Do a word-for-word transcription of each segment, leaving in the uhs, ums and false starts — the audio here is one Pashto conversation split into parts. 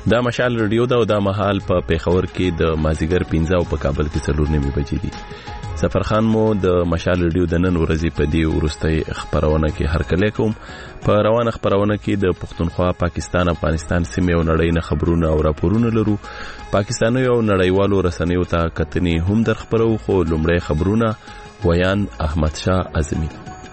دا مشال رادیو دا او دا مهال په پیښور کې د مازیګر پنځه او په کابل کې څلور نیمې بجې دي. سفرخان مو د مشال رادیو د نن ورځې په دې وروستۍ خبرونه کې هرکلی کوم. په روانه خبرونه کې د پښتونخوا، پاکستان، افغانستان سیمې او نړۍ نه خبرونه او راپورونه لرو. پاکستاني او نړیوالو رسنیو ته کتنې هم در خبرو، خو لومړی خبرونه ویان احمد شاه اعظمي.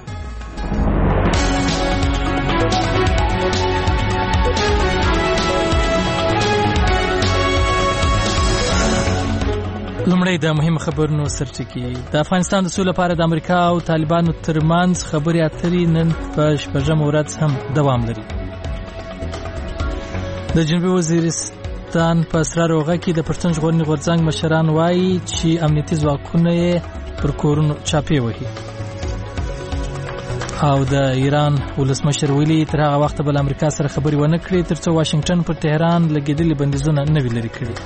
لومړی د مهم خبرونو سرټکی. د افغانستان د سولې لپاره د امریکا او طالبانو ترمنځ خبرې اترې نن په شپږم ورځ هم دوام لري. د جنوبي وزیرستان په سره روغه کې د پښتون ژغورنې غورځنګ مشران وایي چې امنیتي ځواکونه یې پر کورونو چاپې وهي. او د ایران ولسمشر ویلي تر هغه وخته به له امریکا سره خبرې ونه کړي تر څو واشنگټن پر تهران لګېدلي بندیزونه نه وي لرې کړي.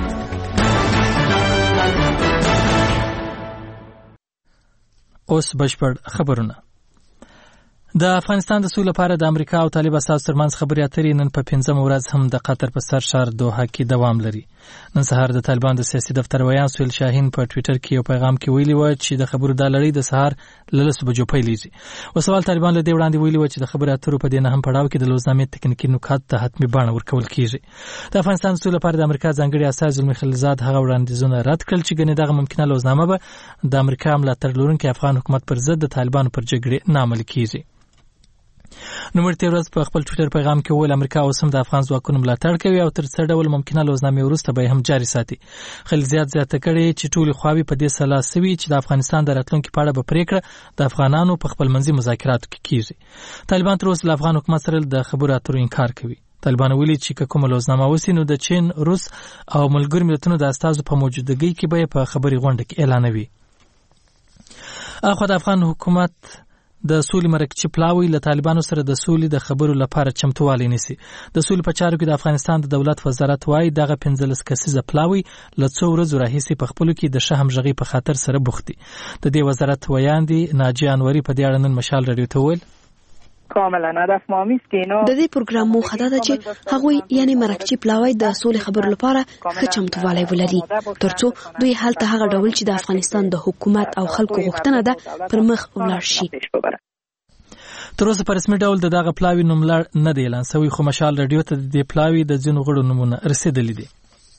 اوس بشپړ خبرونه. د افغانستان د سولې لپاره د امریکا او طالب اساس ترمنځ خبرې اترې نن په پنځم ورځ هم د قطر په سر شهر دوحه کې دوام لري. نن سهار د طالبان د سیاسي دفتر ویان سهیل شاهین په ټویټر کې یو پیغام کې ویلي و چې د خبرو د لړۍ د سهار له لسو بجو پیلېږي. وسوال طالبان له دې وړاندې ویلي و چې د خبرو اترو په دې نهم پړاو کې د لوزنامې تکنیکي نکات ته حتمي بڼه ورکول کیږي. د افغانستان د سولې لپاره د امریکا ځانګړي استازی زلمی خلیلزاد هغه وړاندیزونه رد کړل چې ګنې دغه ممکنه لوزنامه به د امریکا ملاتړ لرونکي افغان حکومت پر ضد د طالبانو پر جګړې نه عملي کیږي. نو مرتي ورځ په خپل ټویټر پیغام کې ویل امریکا اوس هم د افغان ځواکونو ملاتړ کوي او تر څه ډول ممکنه لوزنامې وروسته به هم جاري ساتي. خلیلزاد زیاته کړې چې ټولې خواوې په دې سلا سوي چې د افغانستان د راتلونکي په اړه به پریکړه د افغانانو په خپل منځي مذاکراتو کې کیږي. طالبان تر اوسه له افغان حکومت سره د خبرو اترو انکار کوي. طالبان ویلي چې کومه لوزنامه وسی نو د چین، روس او ملګرو ملتونو د استازو په موجودګۍ کې به په خبري غونډه کې اعلانوي. اخو د افغان حکومت د سولې مرکچی پلاوی له طالبانو سره د سولې د خبرو لپاره چمتووالی نیسي. د سولې په چارو کې د افغانستان د دولت وزارت وایي دغه پنځلس کسیزه پلاوی له څو ورځو راهیسې په خپلو کې د ښه همغږۍ په خاطر سره بوخت دي. د دې وزارت ویاندې ناجیه انوري په دې اړه نن مشال رادیو ته وویل کاملا هدف ما میست که اینا د دې پروګرام موخه ده چې هغوی یعنی مرکچی پلاوی د سولې خبرو لپاره ښه چمتووالی ولري ترڅو دوی هلته هغه ډول چې د افغانستان د حکومت او خلکو غوښتنه ده پر مخ ولاړ شي. تر اوسه په رسمي ډول دغه پلاوی نوم لړ نه دی اعلان شوی، خو مشال رادیو ته د دې پلاوی د ځینو غړو نومونه رسیدلي دي.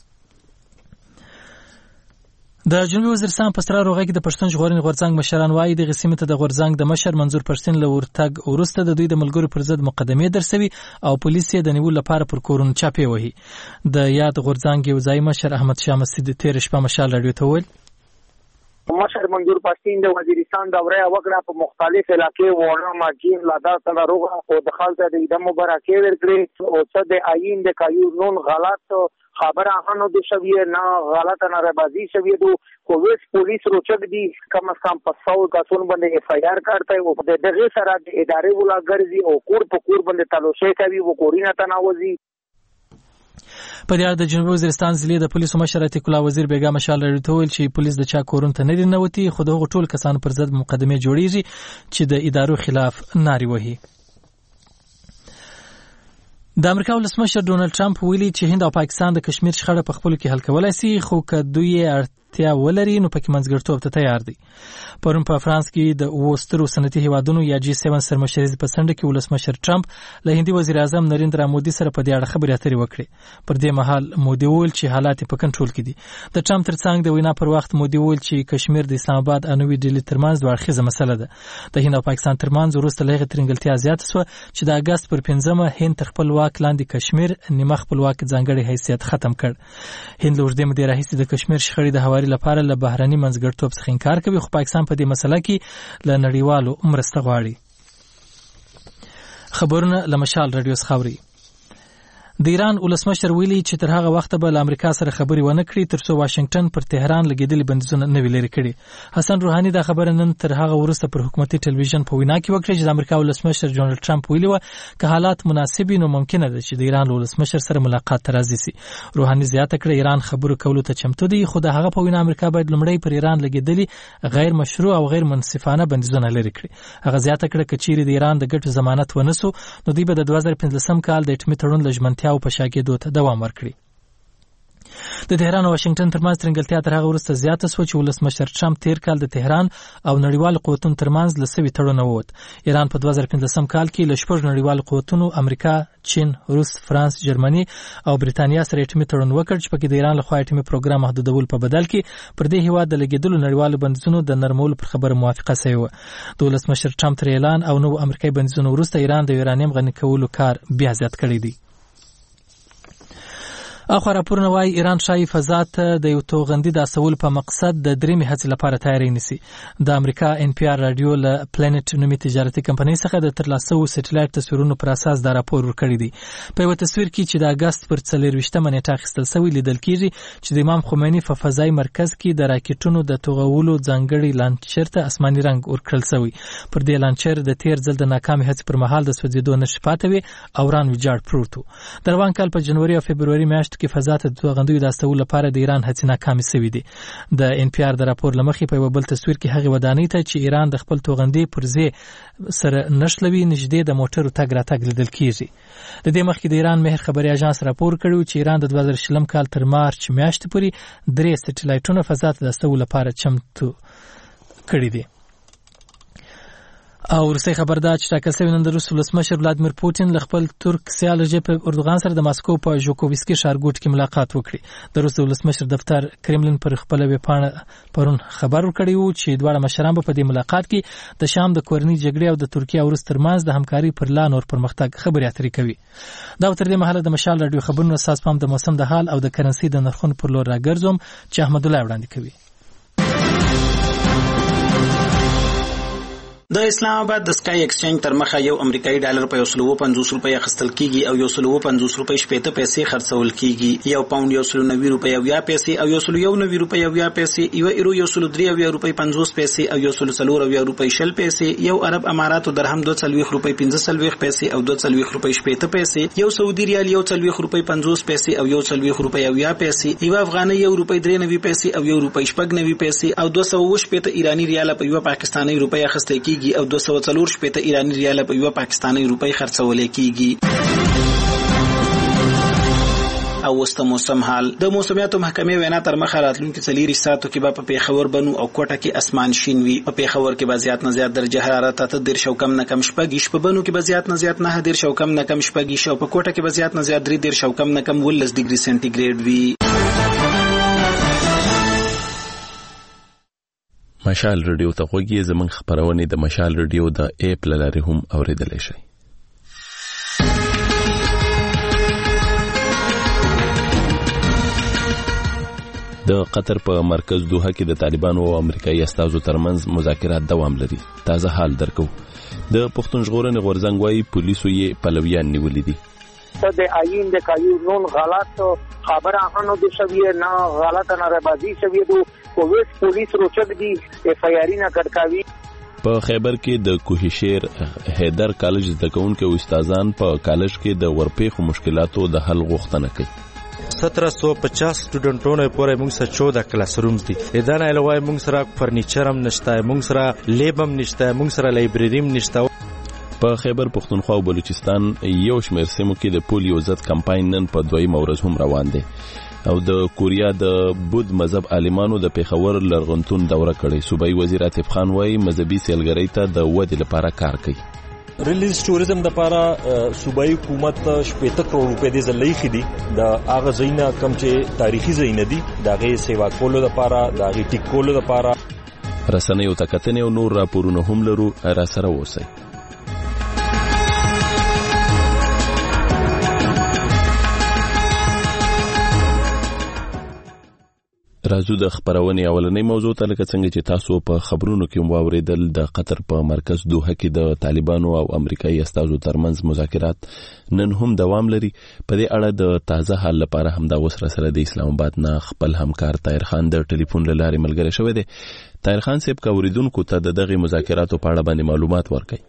د جنوبي وزیرستان په سره روغه کې د پښتون ژغورنې غورځنګ مشران وایي د غسیمه ته د غورځنګ د مشر منظور پښتون له ورتګ وروسته د دوی د ملګرو پر ضد مقدمې درسوي او پولیس یې د نیولو لپاره پر کورونو چاپې وهي. د یاد غورځنګ یو ځای مشر احمد شاه مسعود تیر شپه مشال رادیو ته وویل مشر منظور پښتون د وزیرستان دوره وکړه په مختلف علاقې وړه ماجین لادا سره روغه او د خلکو د دې مبارکي ورکړي او څه د آئین د قانون غلط خبره هانو د شویه نه غلطه نه ربازي شویه دو کوویس پولیس روچک دی کم از کم په سو کسون باندې اف آی آر کارته او د دغه سره د ادارې ولاګرځي او کور په کور باندې تلوشه کوي او کورینه تناوزي. په دې اړه د جنوبي وزیرستان ضلع د پولیسو مشر عتیق الله وزیر بیګا مشال رادیو ته ویل چې پولیس د چا کورون ته نه دي نوتی، خو دغه ټول کسانو پر ضد مقدمې جوړیږي چې د ادارو خلاف نارې وهي. د امریکا ولسمشر ډونالد ټرمپ ویلي چې هند او پاکستان د کشمیر شخړه په خپلو کې حل کولای شي، خو که دوی اړتیا ولري نو پکې منځګړیتوب ته تیار دي. پرون په فرانس کې د اوو سترو صنعتي هیوادونو یا جی سیون سرمشرۍ په څنډه کې ولسمشر ټرمپ له هندي وزیر اعظم نریندرا مودي سره په دې اړه خبرې اترې وکړې. پر دې مهال مودي وویل چې حالات په کنټرول کې دي. د ټرمپ ترڅنګ د وینا پر وخت مودي وویل چې کشمیر د اسلام آباد او نوې ډیلي ترمنځ دوه اړخیزه مسله ده. د هند او پاکستان ترمنځ وروسته لږه ترنګلتیا زیاته شوه چې د اگست پر پنځمه هند تر خپل واک لاندې کشمیر نیمه خپلواک ځانګړی حیثیت ختم کړ. هند له اوږدې مودې راهیسې د کشمیر شخړې د هواري لپاره له بهرني منځګړیتوب څخه انکار کوي، خو پاکستان په دې مسله کې له نړیوالو مرسته غواړي. خبرونه له مشال رادیو څخه اوري. د ایران ولسمشر ویلي چې تر هغه وخت به له امریکا سره خبرې ونه کړي تر څو واشنگټن پر تهران لګېدلي بندیزونه نه وي لرې کړي. حسن روحاني دا خبره نن تر هغه وروسته پر حکومتي ټلویزیون په وینا کې وکړه چې د امریکا ولسمشر ډونالد ټرمپ ویلي و که حالات مناسب وي نو ممکنه ده چې د ایران ولسمشر سره ملاقات ته راځي سي. روحاني زیاته کړه ایران خبرو کولو ته چمتو دی، خو د هغه په وینا امریکا باید لومړی پر ایران لګېدلي غیر مشروع او غیر منصفانه بندیزونه لرې کړي. هغه زیاته کړه که چیرې د ایران د ګټو ضمانت ونسو نو دوی به د دوه زره پنځلسم کال د اټومي تړون له ژمنتیا چارچاو په شا کېدو ته دوام ورکړي. د تهران او واشنگټن ترمنځ ترنګلتیا تر هغه وروسته زیاته شوه چې ولسمشر ټرمپ تیر کال د تهران او نړیوالو قوتونو ترمنځ له سوي تړون ووت. ایران په دوه زره پنځلسم کال کې له شپږ نړیوالو قوتونو امریکا، چین، روس، فرانس، جرمني او بریتانیا سره اټومي تړون وکړ چې پکې د ایران له خوا اټومي پروګرام محدودول په بدل کې پر دې هیواد د لګیدلو نړیوالو بندیزونو د نرمولو پر خبره موافقه شوې وه. د ولسمشر ټرمپ تر اعلان او نو امریکایي بندیزونو وروسته ایران د یورانیم غني کولو کار بیا زیات کړی دی. اخو راپورونه وايي ایران شایي فضا ته د یو توغندي د اصول په مقصد د درېمې هڅې لپاره تیاری نیسي. د امریکا ان پی آر رادیو له پلانټ نومي تجارتي کمپنۍ څخه د ترلاسه شویو سټلایټ تصویرونو پر اساس دا راپور ورکړی دی. په یو تصویر کې چې د اګست پر څلرویشتمه نیټه اخیستل شوی لیدل کېږي چې د امام خمیني په فضایي مرکز کې د راکټونو د توغولو ځانګړي لانچر ته آسماني رنګ ورکړل شوی. پر دې لانچر د تیر ځل د ناکامې هڅې پر مهال د سوځېدو نښې پاتې وې او ران ویجاړ پروت و. د روان کال په جنوري او فبروري میاشتو کې فضا ته د توغندیو د استولو لپاره د ایران هڅې ناکامې شوې دي. د ان پی آر د راپور له مخې په یو بل تصویر کې هغې ودانۍ ته چې ایران د خپل توغندي پرزې سره نښلوي نږدې د موټرو تګ راتګ لیدل کېږي. د دې مخکې د ایران مهر خبري اژانس راپور کړی چې ایران د دوه زره شلم کال تر مارچ میاشتې پورې درې سټلایټونه فضا ته د استولو لپاره چمتو کړي دي. او روسي خبردار چې ټاکل شوی نن د روس ولسمشر ولادیمیر پوتین له خپل ترک سیال رجب اردوغان سره د ماسکو په ژوکوویسکي ښارګوټ کې ملاقات وکړي. د روس ولسمشر دفتر کرملین پر خپل ویبپاڼه پرون خبر ورکړی و چې دواړه مشران په دې ملاقات کې د شام د کورنۍ جګړې او د ترکیه او روس ترمنځ د همکاري پر لا نور پرمختګ خبرې اترې کوي. دا تر دې مهاله د مشال رادیو خبرونو اساس پام د موسم د حال او د کرنسي د نرخونو پر لور راګرځوم چې احمد الله وړاندې کوي. د اسلام آباد د سکای ایکسچینج تر مخه یو امریکایي ډالر په یو سل او پنځوس روپۍ اخیستل کیږي او یو سل او پنځوس روپۍ شپېته پیسې خرڅول کیږي. یو پاوند یو سل نوي روپۍ او یا پیسې او یو سل یو نوي روپۍ او یا پیسې، یو ایرو یو سل درې او یا روپۍ پنځوس پیسې او یو سل څلور او یا روپۍ شل پیسې، یو عرب اماراتو درهم دوه څلوېښت روپۍ پنځه څلوېښت پیسې او دوه څلوېښت روپۍ شپېته پیسې، یو سعودي ریال یو څلوېښت روپۍ پنځوس پیسې او یو څلوېښت روپۍ او یا پیسې، یو افغاني یو روپۍ درې نوي پیسې او یو روپۍ شپږ نوي پیسې او دوه سوه اووه شپېته ایراني ریال په یو پاکستاني روپۍ اخیستل کیږي او دوه سوه څلور شپېته ایراني ریال په یو پاکستاني روپۍ خرڅول کیږي. او وسته موسم حال. د موسمیاتو محکمې وینا تر مخه راتلونکي څلور ساعتو کې به په پیښور بنو او کوټه کې اسمان شین وي. په پیښور کې به زیات نه زیات درجه حرارت اته دېرش او کم نه کم شپږ، په بنو کې به زیات نه زیات نه دېرش او کم نه کم شپږ، او په کوټه کې به زیات نه زیات درې دېرش او کم نه کم ولس ډیګري سنټیګریډ وي. مشال رادیو ته غوږی زمون خبرونه د مشال رادیو د اپ لاري هم اوریدل شي. د قطر په مرکز دوحه کې د طالبانو او امریکایي استازو ترمنځ مذاکرات دوام لري. تازه حال درکو. د پښتون ژغورنې غورځنګ وايي پولیسو یې پلویان نیولې دي. د آئین د قانون غلط خبره هنو د شویه نه غلط نه ربازي شویه دو کوویس پولیس روچک دي اف آی آر نه کټکاوي. په خیبر کې د کوهشیر حیدر کالج د کونکو استادان په کالج کې د ورپېخو مشکلاتو د حل غوښتنه کوي. सत्रह सौ पचास स्टूडेंटों ने पूरे मुंग से चौदह क्लास रूम्स दी. इदाना अलवाय मुंग सरा फर्नीचर हम नشता है, मुंग सरा लेब हम नشتا है, मुंग سره لایبرری هم نشتا. په خیبر پختونخوا او بلوچستان یو شمېر سیمو کې د پولیو ضد کمپاین نن په دویم ورځ هم روان دی او د کوریا د بود مذهب عالمانو د پیښور لرغونتون دوره کړې. صوبایي وزیر عاطف خان وايي مذهبي سیلګرۍ ته د ودې لپاره کار کوي. ریلیز ټوریزم د لپاره صوبایي حکومت شپږ کروڑ روپۍ د زلې خدي د هغه ځایونه کم چې تاریخي ځایونه دي دغه سیوا کولو لپاره دغه ټیک کولو لپاره. رسنیو ته کتنې او نور راپورونه هم لرو. را سره اوسئ. راځو د خبرونې اولنۍ موضوع ته. لکه څنګه چې تاسو په خبرونو کې واوریدل د قطر په مرکز دوحه کې د طالبانو او امریکایي استازو ترمنځ مذاکرات نن هم دوام لري. په دې اړه د تازه حال لپاره هم دا وسره سره د اسلام آباد نه خپل همکار طاهر خان د ټلیفون له لارې ملګری شوی دی. طاهر خان صاحب کا اوریدونکو ته د دغه مذاکراتو په اړه باندې معلومات ورکړي.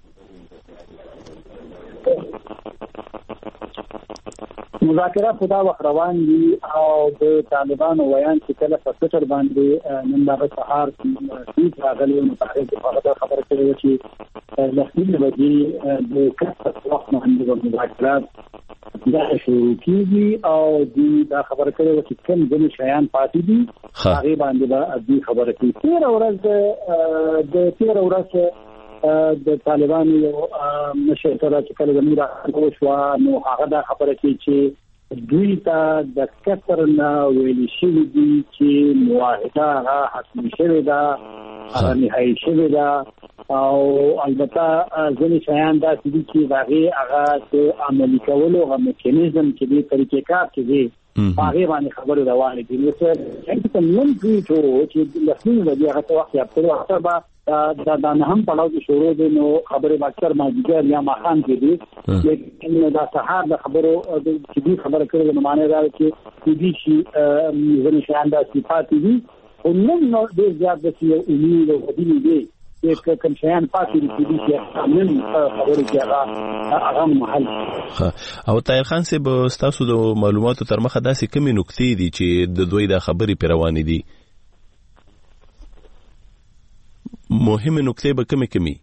مذاکرات خدا وخت روان دي او د طالبانو ویان چې کله په ټویټر باندې نن د سهار کې راغلي متحد په خبره کوي چې لسنی بجې د کثرت وخت باندې مذاکرات دا شروع کیږي او دا خبره کوي چې کوم ځینې شیان پاتې دي هغه باندې به دې خبره کوي. تیر ورځ د تیر ورځ د طالبانو یو مشر سره چې کله زموږ راغلو شو نو هغه دا خبره کوي چې دوی ته د کثر نه ویل شوی دي چې معاهده هغه حتمي شوی ده هغه نهایي شوی ده او البته ځینې شیان داسې دي چې هغې هغه د عملي کولو هغه میکانیزم چې دې طریقې کار کوي هغې باندې خبرې روانې دي. نو څه نن دوی ټول چې لسنیمې بجې هغه څه وخت یافتلو اکثر به دا دا نه هم پړاو کې شروع دي نو خبرې به اکثر مازدیګر یا ماښام کې دي لیکن دا سهار د خبرو چې دوی خبره کړې نو معنی دا چې دې شي ځینې شیان داسې پاتې دي خو نن نو ډېر زیات داسې یو امید او هیلې دي چې کوم شیان پاتې دي چې نن خبرې کې هغه هغه محل. او طاهر خان صاحب ستاسو د معلوماتو تر مخه داسې کومې نکتې دي چې د دوی د خبرې پرې روانې دي؟ مهمه نکته به کومه کومي؟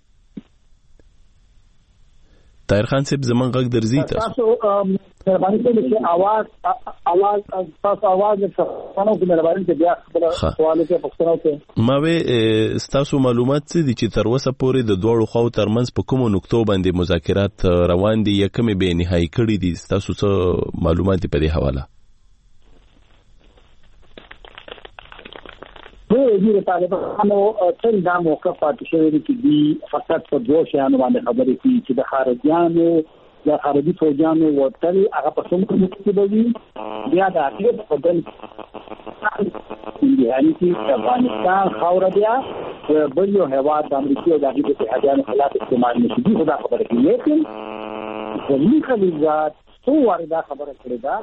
طاهر خان صاحب زمون غږ درځي تاسو باندې چې आवाज आवाज تاسو आवाज څنګه کومه باندې بیا خبره سوال کې پښتنو کې ما وې تاسو معلومات څه دي چې تر اوسه پورې د دوړو خو ترمنځ په کومو نقطو باندې مذاکرات روان دي یا کومه به نهایی کړي دي؟ تاسو څه معلومات په دې حواله؟ د طالبانو تل دا موقف پاتې شوی دی چې دوی فقط په دوه شیانو باندې خبرې کوي چې د خارجيانو یا خارجي فوجانو وتل هغه په څومره مختلفي بیا د اخر په بل یعنی چې افغانستان خاور بیا بل یو هواد د امریکا او د هغې د اتحادیانو خلاف استعمال نشي دي خدا خبره کوي. لیکن زموږ خلیزات څو واره دا خبره کړې ده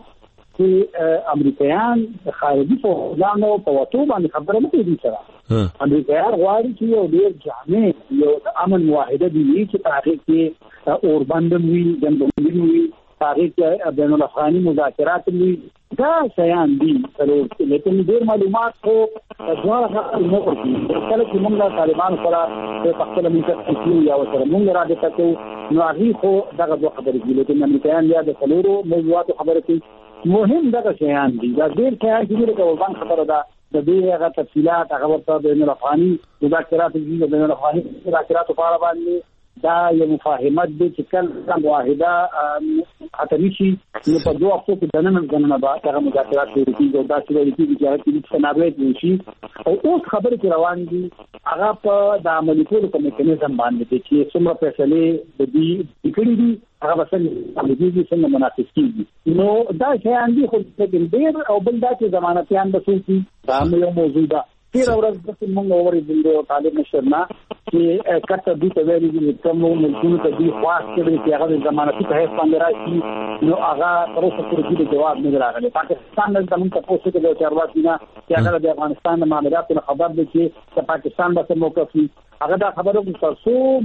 چې امریکایان د خارجي فوجانو په وټو باندې خبره نه کوي سره. امریکایان غواړي چې یو ډېر جامع یو د امن معاهده دی چې په هغې کې اوربند وي جنګبندي وي په هغې کې بین الافغاني مذاکرات وي دا شیان دي څلور لیکن ډېر معلومات خو دواړه خبرې نه ورکوي. کله چې موږ له طالبانو سره په خپله منطقه کې یا ورسره موږ رابطه کوو نو هغې خو دغه دوه خبرې کوي لیکن امریکایان بیا د څلورو موضوعاتو خبره کوي. مهم دغه شیان دي دا ډېر شیان چې موږ کوو خبره ده د دې هغه تفصیلات هغه ورته بین الافغاني مذاکرات دي د بین الافغاني مذاکراتو په اړه باندې دا یو مفاهمت دی چې کله معاهده حتی شي نو په دوه هفتو کې د نن ځننه به هغه مذاکرات شروع کېږي او داسې ویل کېږي چې هغه کې تنابعات وشي او اوس خبرې چې روان دي هغه په د عملي کولو په میکانیزم باندې دی چې څومره فیصلې د دې کړي دي هغه به څنګه عملي کېږي څنګه منعکس کېږي. نو دا شیان دي خو ډېر او بل دا چې ضمانتیان به څوک دي دا هم یو موضوع ده. تیر ورځ د موږ اورېدل د طالب نشر نه چې کته دوی ته ویلي دي چې کوم ملکونو ته دوی خواست کړي چې هغه د ضمانتي په حیث باندې راشي نو هغه تر اوسه پورې د جواب نه راغلی. پاکستان نه زموږ ته پوښتنه کوي چې چارواکي نه چې هغه د افغانستان د معاملاتو نه خبر دي چې د پاکستان به څه موقف وي. هغه دا خبره کوي چې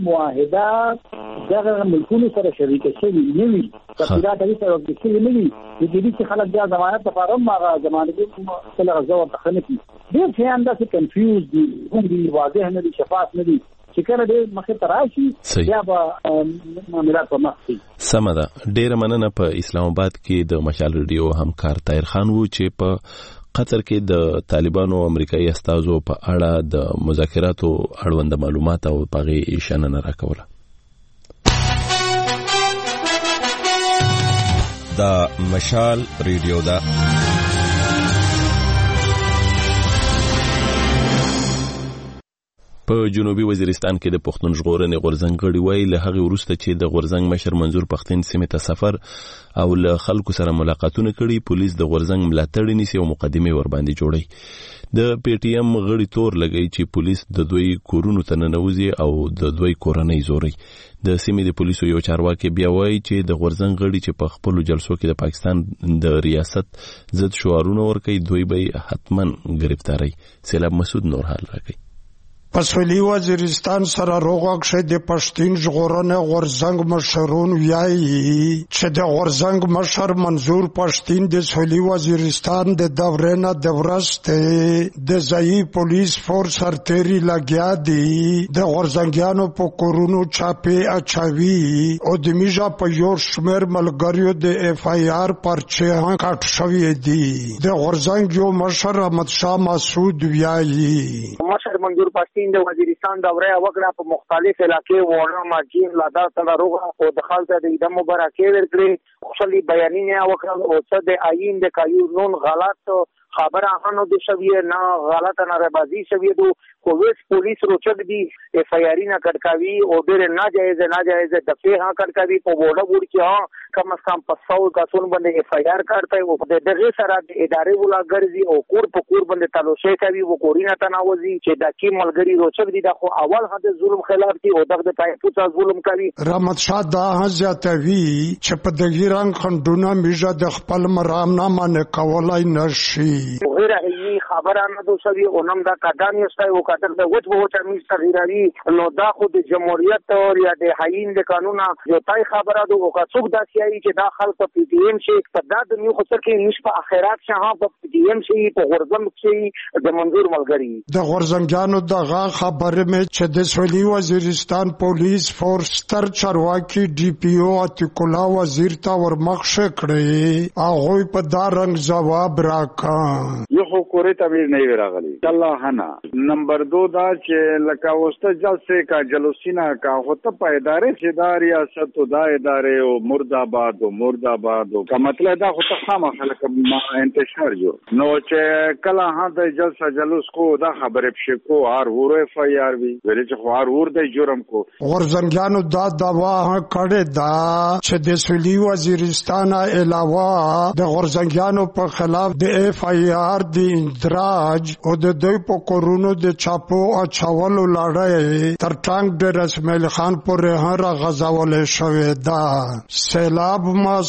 معاهده دغه ملکونو سره شریک شوي نه وي تفصیلات هغې سره وکړي شوي نه وي د دې چې خلک بیا ضمانت لپاره هم هغه ضمانتي خپله غزه ورته ښه نه کړي. ډېر شیان داسې کنفیوز دي هم دي واضح نه دي شفاف نه دي چې کله ډېر مخې ته راشي بیا به معاملات په مخ کړي. سمه ده. ډېره مننه. په اسلام آباد کې د مشال ریډیو همکار طاهر خان و چې په قطر کې د طالبانو او امریکایي استازو په اړه د مذاکراتو اړوند معلومات او پغې اشاره راکوله. دا مشال ریډیو دا په جنوبي وزیرستان کې د پښتون ژغورنې غورځنګ غړي وایي له هغې وروسته چې د غورځنګ مشر منظور پښتين سیمې ته سفر او له خلکو سره ملاقاتونه کړي پولیس د غورځنګ ملاتړ نیسي او مقدمه ور باندې جوړي. د پی ټی ایم غړي تور لګي چې پولیس د دوی کورونو ته ننوځي او د دوی کورنۍ زوري. د سیمې د پولیسو یو چارواکي بیا وایي چې د غورځنګ غړي چې په خپل جلسو کې د پاکستان د ریاست ضد شعارونه ورکوي دوی به حتما گرفتاری. سیلاب مسعود نور حال راکړي. په سویلي وزیرستان سره روغ شه د پښتون ژغورنې غورځنګ مشرون ویایي چې د غورځنګ مشر منظور پښتون د سویلي وزیرستان د دورې نه د ورسته د ځایي پولیس فورس سرتېري لګیا دي د غورځنګیانو په کورونو چاپې اچوي او د میژه په یو شمېر ملګریو د اف آی آر پرچې هم کټ شوي دي د غورځنګ یو مشر احمد شاه مسعود ویایي مشر منظور پښتون د وزیرستان دورې وکړه په مختلف علاقې وونه ماجین لادا سره روغه او د خلک د ایده مبارکي ورکړي خوشالي بیانیه وکړه او څه د آئین د قانون غلط خبره هنو د شویه نه غلطه نه ربازي شویه دو کوویس پولیس روچک دی اف آی آر نه کټکاوی او ډېر ناجایز ناجایز دفعه ها کټکاوی په وړه وړ کې ها کم از کم په سو کسون باندې اف آی آر کړته او د دغه سره د ادارې ولا ګرځي او کور په کور باندې تلوشه کوي او کورینه تناوزي چې د کی ملګری روچک دی د خو اول حد ظلم خلاف دی او دغه پای پوڅ ظلم کوي رحمت شاه دا حضرتوی چې په دغه رنګ خندونه میژه د خپل مرام نه منې کولای نشي غیر هي خبره نه دوسوي او نم دا قدم یسته او کتر د وټ وټ امیر صغیرانی نو دا خو د جمهوریت او یا د حین د قانون یو تای خبره دو او څوک دا سیاي چې دا خلک په پی ټی ایم شي په دا د نیو خسر کې نش په اخرات شه په پی ټی ایم شي په غرضم شي د منظور ملګری د غورځنګانو دغه خبره مې چې د سویلي وزیرستان پولیس فورس تر چارواکي ډي پی او عتیق الله وزیر ته ورمخ کړی هغه په دا رنګ جواب راکا یو خو کورې تعبیر نه راغلی الله حنا نمبر دو دا چې لکه وسته جلسه کا جلوسینا کا هوته پایدارې چې دا ریاست او دا ادارې او مرداباد او مرداباد او کا مطلب دا هوته خامہ خلک ما انتشار جو نو چې کله ها د جلسه جلوس کو دا خبره پښه کو ار ور اف آی آر وی ولې چې خو ار ور د جرم کو غورځنګانو دا دوا کړه دا چې د سویلي وزیرستان علاوه د غورځنګانو په خلاف د اف آی آر د اندراج او د دوی په کورونو د چاپو او چاولو لړۍ تر ټانګ د رسمیل خان پورې هر غزاول شوې ده سیلاب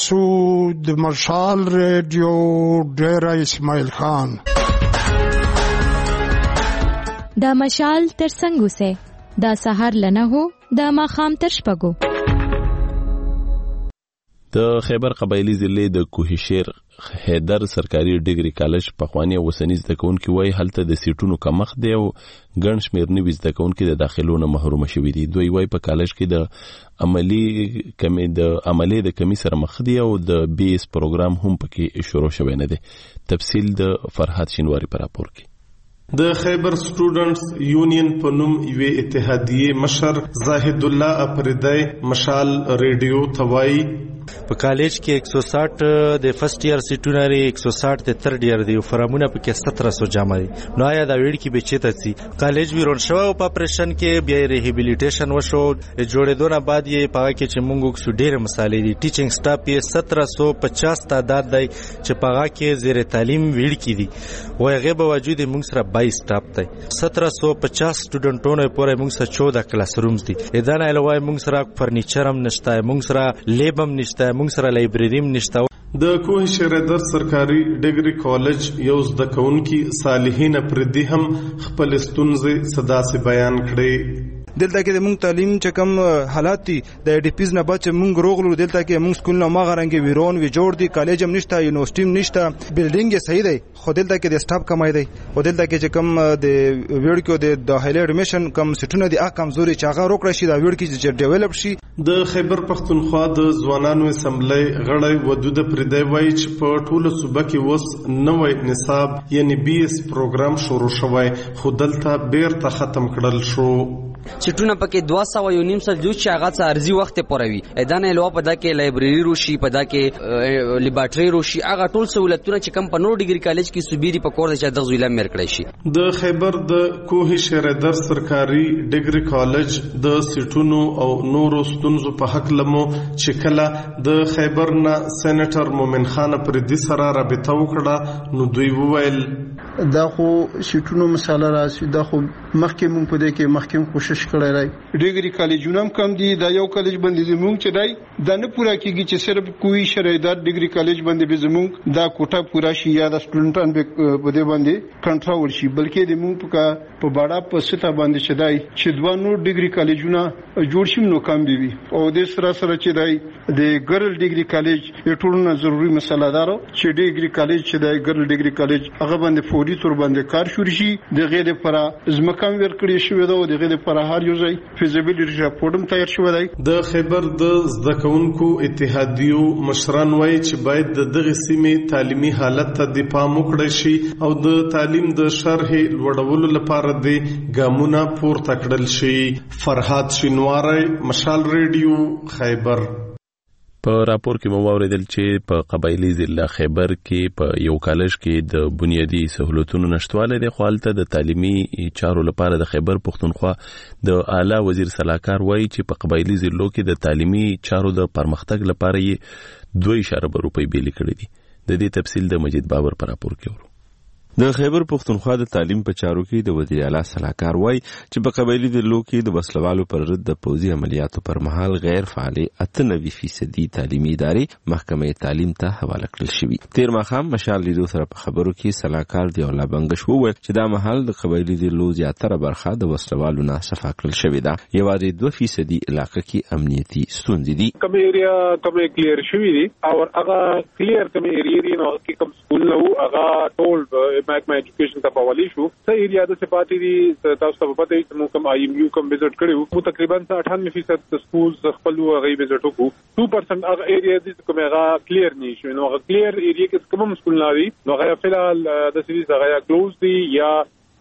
مسعود مشال ریډیو ډیر اسماعیل خان دا مشال تر څنګه سه دا سحر لنه هو دا ماخام تر شپګو د خیبر قبایلی ضلع د کوهشیر حیدر سرکاري ډیګري کالج په خواني وسنی زده کوونکي وای هلته د سیټونو کمښت دی او ګڼ شمېر نوي زده کوونکي د داخلونو محروم شوي دي دوی وای په کالج کې د عملی کمی د عملی د کمی سره مخ دي او د بیس پروګرام هم پکې شروع شوی نه دی تفصیل د فرحات شینواری پر راپور کې د خیبر سټوډنټس یونین په نوم یوې اتحادیې مشر زاهد الله اپریدای مشال ریډیو توای په کالج کې ایک سو ساٹھ د فرست ایئر سیټونه لري ایک سو ساٹھ د تھرډ ایئر دی فرامونه په کې ستر سو جامه دي نو آیا دا ویډ کې بچیته سي کالج ویرون شو په اپریشن کې بیا ریهابیلیټیشن وشو جوړېدونه بعد یې پاګه کې چې مونږ څو ډېر مسالې دي ټیچینګ سټاف یې ستر سو پچاس تعداد دی چې پاګه کې زیر تعلیم ویډ کې دي وای غیب وجود مونږ سره بایس سټاف دی ستر سو پچاس سټوډنټونو پورې مونږ سره چودہ کلاس رومز دي ادانه الوای مونږ سره فرنیچر هم نشته مونږ سره لیب هم نشته مونږ سره لایبرری هم نشته د کوهشیر حیدر سرکاري ډیګري کالج یو زده کوونکي صالحین پردي هم خپل ستونزې صدا سي بیان کړي دلته کې موږ تعلیم چې کوم حالات دي د ډي پیز نه بچ موږ روغلو دلته کې موږ سکول نه ماغرنګ ویرون وی جوړ دي کالج هم نشته یونیورسيټي هم نشته بلډینګ یې صحیح دی خو دلته کې د سټاف کمای دی او دلته کې چې کوم د ویډ کې د داخلي اډمیشن کم سټونه دي ا کمزوري چې هغه روکړی شي دا ویډ کې چې ډیولپ شي د خیبر پښتونخوا د ځوانانو اسمبلی غړی ودود پردی وایي چې په ټوله صوبه کې وس نوې نصاب یعنی بي اس پروګرام شروع شوی خو دلته بیرته ختم کړل شو سټونه پکې دوه سوه یو نیم سل جوړ چې هغه څه ارزي وخت پوروي ادانه علاوه په دا کې لایبرری روشي په دا کې لیبارټری روشي هغه ټول سہولتونه چې کم په نور ډیګري کالج کې صوبېری په کور د چې د غویلا مېر کړی شي د خیبر د کوهشیر حیدر سرکاري ډیګري کالج د سټونو او نورو ستونزو په حق لمو چې کله د خیبر نه سېنیټر مومن خان پردي سره رابطه وکړه نو دوی وویل دا خو سټونو مساله راځي دا خو مخکې مونږ په دې کې مخکې کوشش کړی راي ډیګري کالجونه هم کم دي دا یو کالج باندې مونږ چې دی دا نه پورا کیږي چې صرف کوی شریدار ډیګري کالج باندې به زموږ دا کوټه پورا شي یا د سټوډنټان به بده باندې کنټرول شي، بلکې د موږ په په باړه په ستا باندې شدای چې دوه نور ډیګري کالجونه جوړ شي نو کم دی او د سره سره چې دای د ګرل ډیګري کالج یو ټولنه ضروری مسله دارو چې ډیګري کالج چې دای ګرل ډیګري کالج هغه باندې فوري تور باندې کار شروع شي، د غیر پر ځمکان ورکړی شوی دا د غیر پر هر یو ځای فیزیبিলিټی راپورټم تیار شوی دی. د خیبر د زده کوونکو اتحادیو مشران وایي چې باید د دغه سیمې تعلیمي حالت ته د پام وکړی شي او د تعلیم د شرح لوړولو لپاره د ګامونه پورته کړل شي. فرهاد شینواری، مشال ریډیو، خیبر. په راپور کې مو واوریدل چې په قبایلی ضلع خیبر کې په یو کالج کې د بنیادی سہولتونو نشټواله د خپلته د تعلیمي چارو لپاره د خیبر پښتونخوا د اعلی وزیر صلاحکار وایي چې په قبایلی ضلعو کې د تعلیمي چارو د پرمختګ لپاره یې دوه اشاریه روپۍ بیل کړې دي. د دې تفصیل د مجید بابر پر راپور کې ورو. د خیبر پښتونخوا د تعلیم په چارو کې د وزیر اعلی صلاحکار وایي چې په قبایلی ضلعو کې د وسلوالو پر ضد د پوځي عملیاتو پر مهال غیر فعال اته نوي فیصدي تعلیمي ادارې محکمې تعلیم ته حواله کړل شوې. تیر ماښام مشال لیدو سره په خبرو کې صلاحکار دی الله بنگش وویل چې دا مهال د قبایلی ضلعو زیاتره برخه د وسلوالو نه صفا کړل شوې ده. یوازې دوه فیصدي علاقه کې امنیتي ستونزې دي. کوم ایریا کوم کلیر شوې دي او هغه کلیر کوم ایریا دی نو کې کوم سکول نو هغه ټول محکمه ایجوکیشن ته حواله شو. صحیح ایریا د سپاتې دي تاسو ته پته دی چې کوم آی ایم یو کوم وزټ کړو مو تقریبا اٹھانوے فیصد سکولز خپل غي وزټ وکړو. دو پرسنټ هغه ایریا دي کوم هغه کلیر نشو نو هغه کلیر ایریا کې کوم سکول نه دي نو هغه فلحال د سیریز هغه کلوز دي یا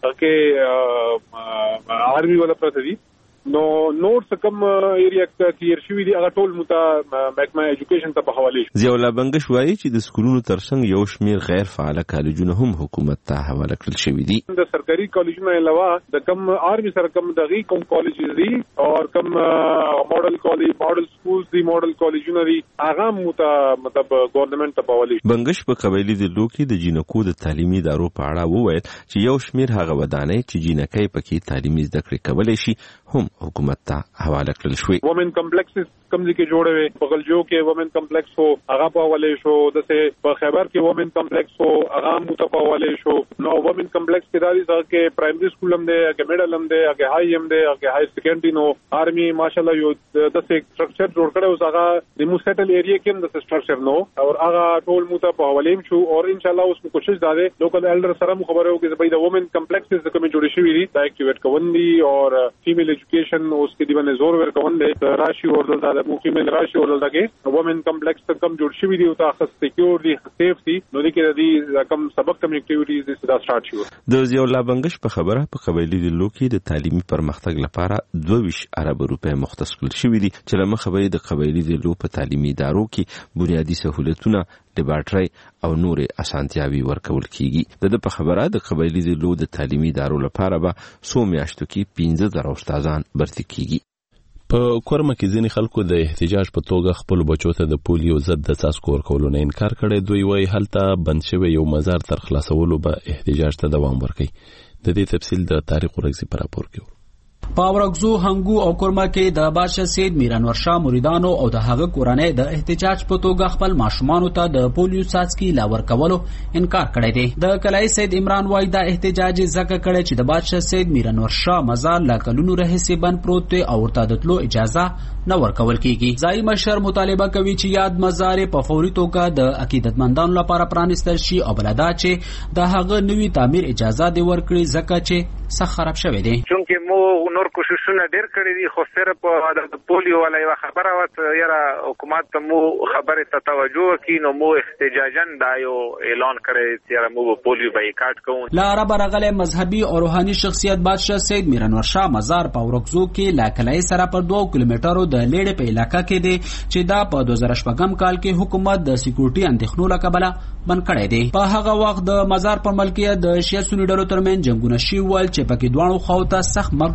کې آرمي ولا پرته دي نو نور څه کوم ایریا کلیر شوی دی هغه ټول متا محکمه ایجوکیشن ته په حواله شي. ضیاء الله بنگش وایي چې د سکولونو ترڅنګ یو شمیر غیر فعال کالجونه هم حکومت ته حواله کړل شوی دي. د سرکاري کالجونو علاوه د کم آرمي سره کم دغه کوم کالجز دي او کم ماډل کالج ماډل سکولز دي ماډل کالجونه دي هغه متا مطلب ګورنمنت ته په حواله شي. بنگش په قبایلی ضلعو کې د جینکو د تعلیمي ادارو په اړه وویل چې یو شمیر هغه ودانۍ چې جینکې پکې تعلیمي زده کړې کولای شي هم حکومت ته حواله کړل شوې. وومن کمپلیکسز کم ځای کې جوړ وي په غلجو کې وومن کمپلیکس هو هغه په حواله شو د څه په خیبر کې وومن کمپلیکس هو هغه مو په حواله شو. نو وومن کمپلیکس کې دالي ځکه کې پرایمري سکول هم دی کې میډل هم دی کې هاي هم دی کې هاي سیکنډري نو آرمي ماشاءالله یو د څه سټرکچر جوړ کړو هغه د مو سیټل ایریا کې هم د سټرکچر نو او هغه ټول مو په حواله شو او ان شاء الله اوس کو کوشش داده لوکل ایلډر سره مو خبرو کې چې د وومن کمپلیکسز کوم جوړ شوی دي دا اکټیویټ کوندي او فیمیل ایجوکیشن اوس کې دی باندې زور ور کوندي راشي اور د مو فیمیل راشي اور دغه وومن کمپلیکس ته کم جوړ شوی دی او تاسو سکیور دي سیف دي نو د کې د کم سبق کم اکټیویټیز د سدا سٹارټ شو. د ضیاء الله بنگش په خبره په قبایلی ضلعو کې د تعلیمي پرمختګ لپاره دوه ارب روپۍ مختص کړل شوی دي چې لمخ خبرې د قبایلی ضلعو په تعلیمي ادارو کې بنیادی سہولتونه لیبارټري او نورې اسانتیاوي ورکول کیږي. د په خبره د قبایلی ضلعو د تعلیمي ادارو لپاره به څو میاشتو کې پنځه زره استادان برتي کیږي. په کورمه کې ځینې خلکو د احتجاج په توګه خپل بچو ته د پولیو ضد د څاڅکو ورکولو نه انکار کړی. دوی وایي هلته بند شوی یو مزار تر خلاصولو به احتجاج ته دوام ورکوي. د دې تفصیل د طارق ورغزي په راپور کې. په ورغزو هنګو او کورما کې د بادشاه سید میرانور شاه مریدانو او د هغه کورنۍ د احتجاج په توګه خپل ماشومانو ته د پولیو څاڅکي لا ورکولو انکار کړی دی. د کلای سید عمران وای د احتجاج زکه کړی چې د بادشاه سید میرانور شاه مزار لا کلونو راهیسې بند پروت دی او ورته د تلو اجازه نه ورکول کیږي. ځای مشر مطالبه کوي چې یاد مزار په فوري توګه د عقیدتمندانو لپاره پرانیستل شي او بلدا چې د هغه نوي تعمیر اجازه دی ورکړي ځکه چې څه خراب شوی دی. چونکه مو نور کوششونه ډیر کړی دي خو صرف د پولیو ولا یو خبره وته یاره حکومت مو خبره ته توجه کړي نو مو احتجاجن دا یو اعلان کړی چې یاره مو پولیو بایکاټ کوو. لا عرب رغله مذهبي او روحاني شخصیت بادشاه سید میرانور شاه مزار په ورغزو کې لا کلای سره پر دوه کیلومترو د لیړې په علاقہ کې دی چې دا په دوه زره شپږم کال کې حکومت د سکیورټي اندېښنو له کبله بند کړی دی. په هغه وخت د مزار پر ملکیت د شیعه سنی ډلو ترمنځ جنگونه شوي ول چې پکې دواړو خواو ته سخت مرګ ژوبله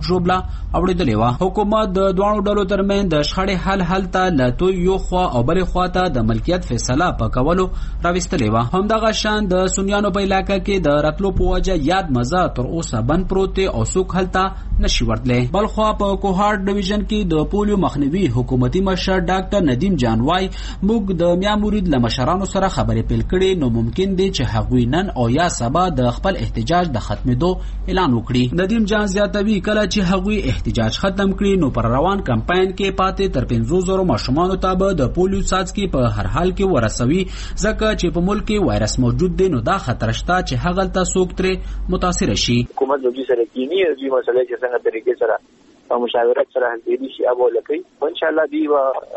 اوریدلې و. حکومت د دوه ډلو ترمنځ د شخړې حل هلته له تو یو خوا او بل خوا ته د ملکیت فیصله پکولو راوستلې و. همدغه شان د سنیانو په علاقې کې د راتلو په وجه یاد مزه تر اوسه بند پروت او څوک هلته نشي ورتلې. بل خوا په کوهارد ډیویژن کې د پولیو مخنیوي حکومتي مشر ډاکټر ندیم جان وای موږ د میا مرید له مشرانو سره خبرې پیل کړې نو ممکن دی چې هغوی نن او یا سبا د خپل احتجاج د ختمېدو اعلان وکړي. ندیم جان زیاتوي کله چې هغوی احتجاج ختم کړي نو پر روان کمپاین کې پاتې تر پنځوس زره ماشومانو ته به د پولیو څاڅکي په هر حال کې ورسوي ځکه چې په ملک کې وایرس موجود دی نو دا خطر شته چې هغه ته څوک ترې متاثر شي. حکومت د دې سره کینی او دې مسلې چې څنګه طریقې سره او مشاورت سره حل دي شي ابو لکې ان شاء الله دی و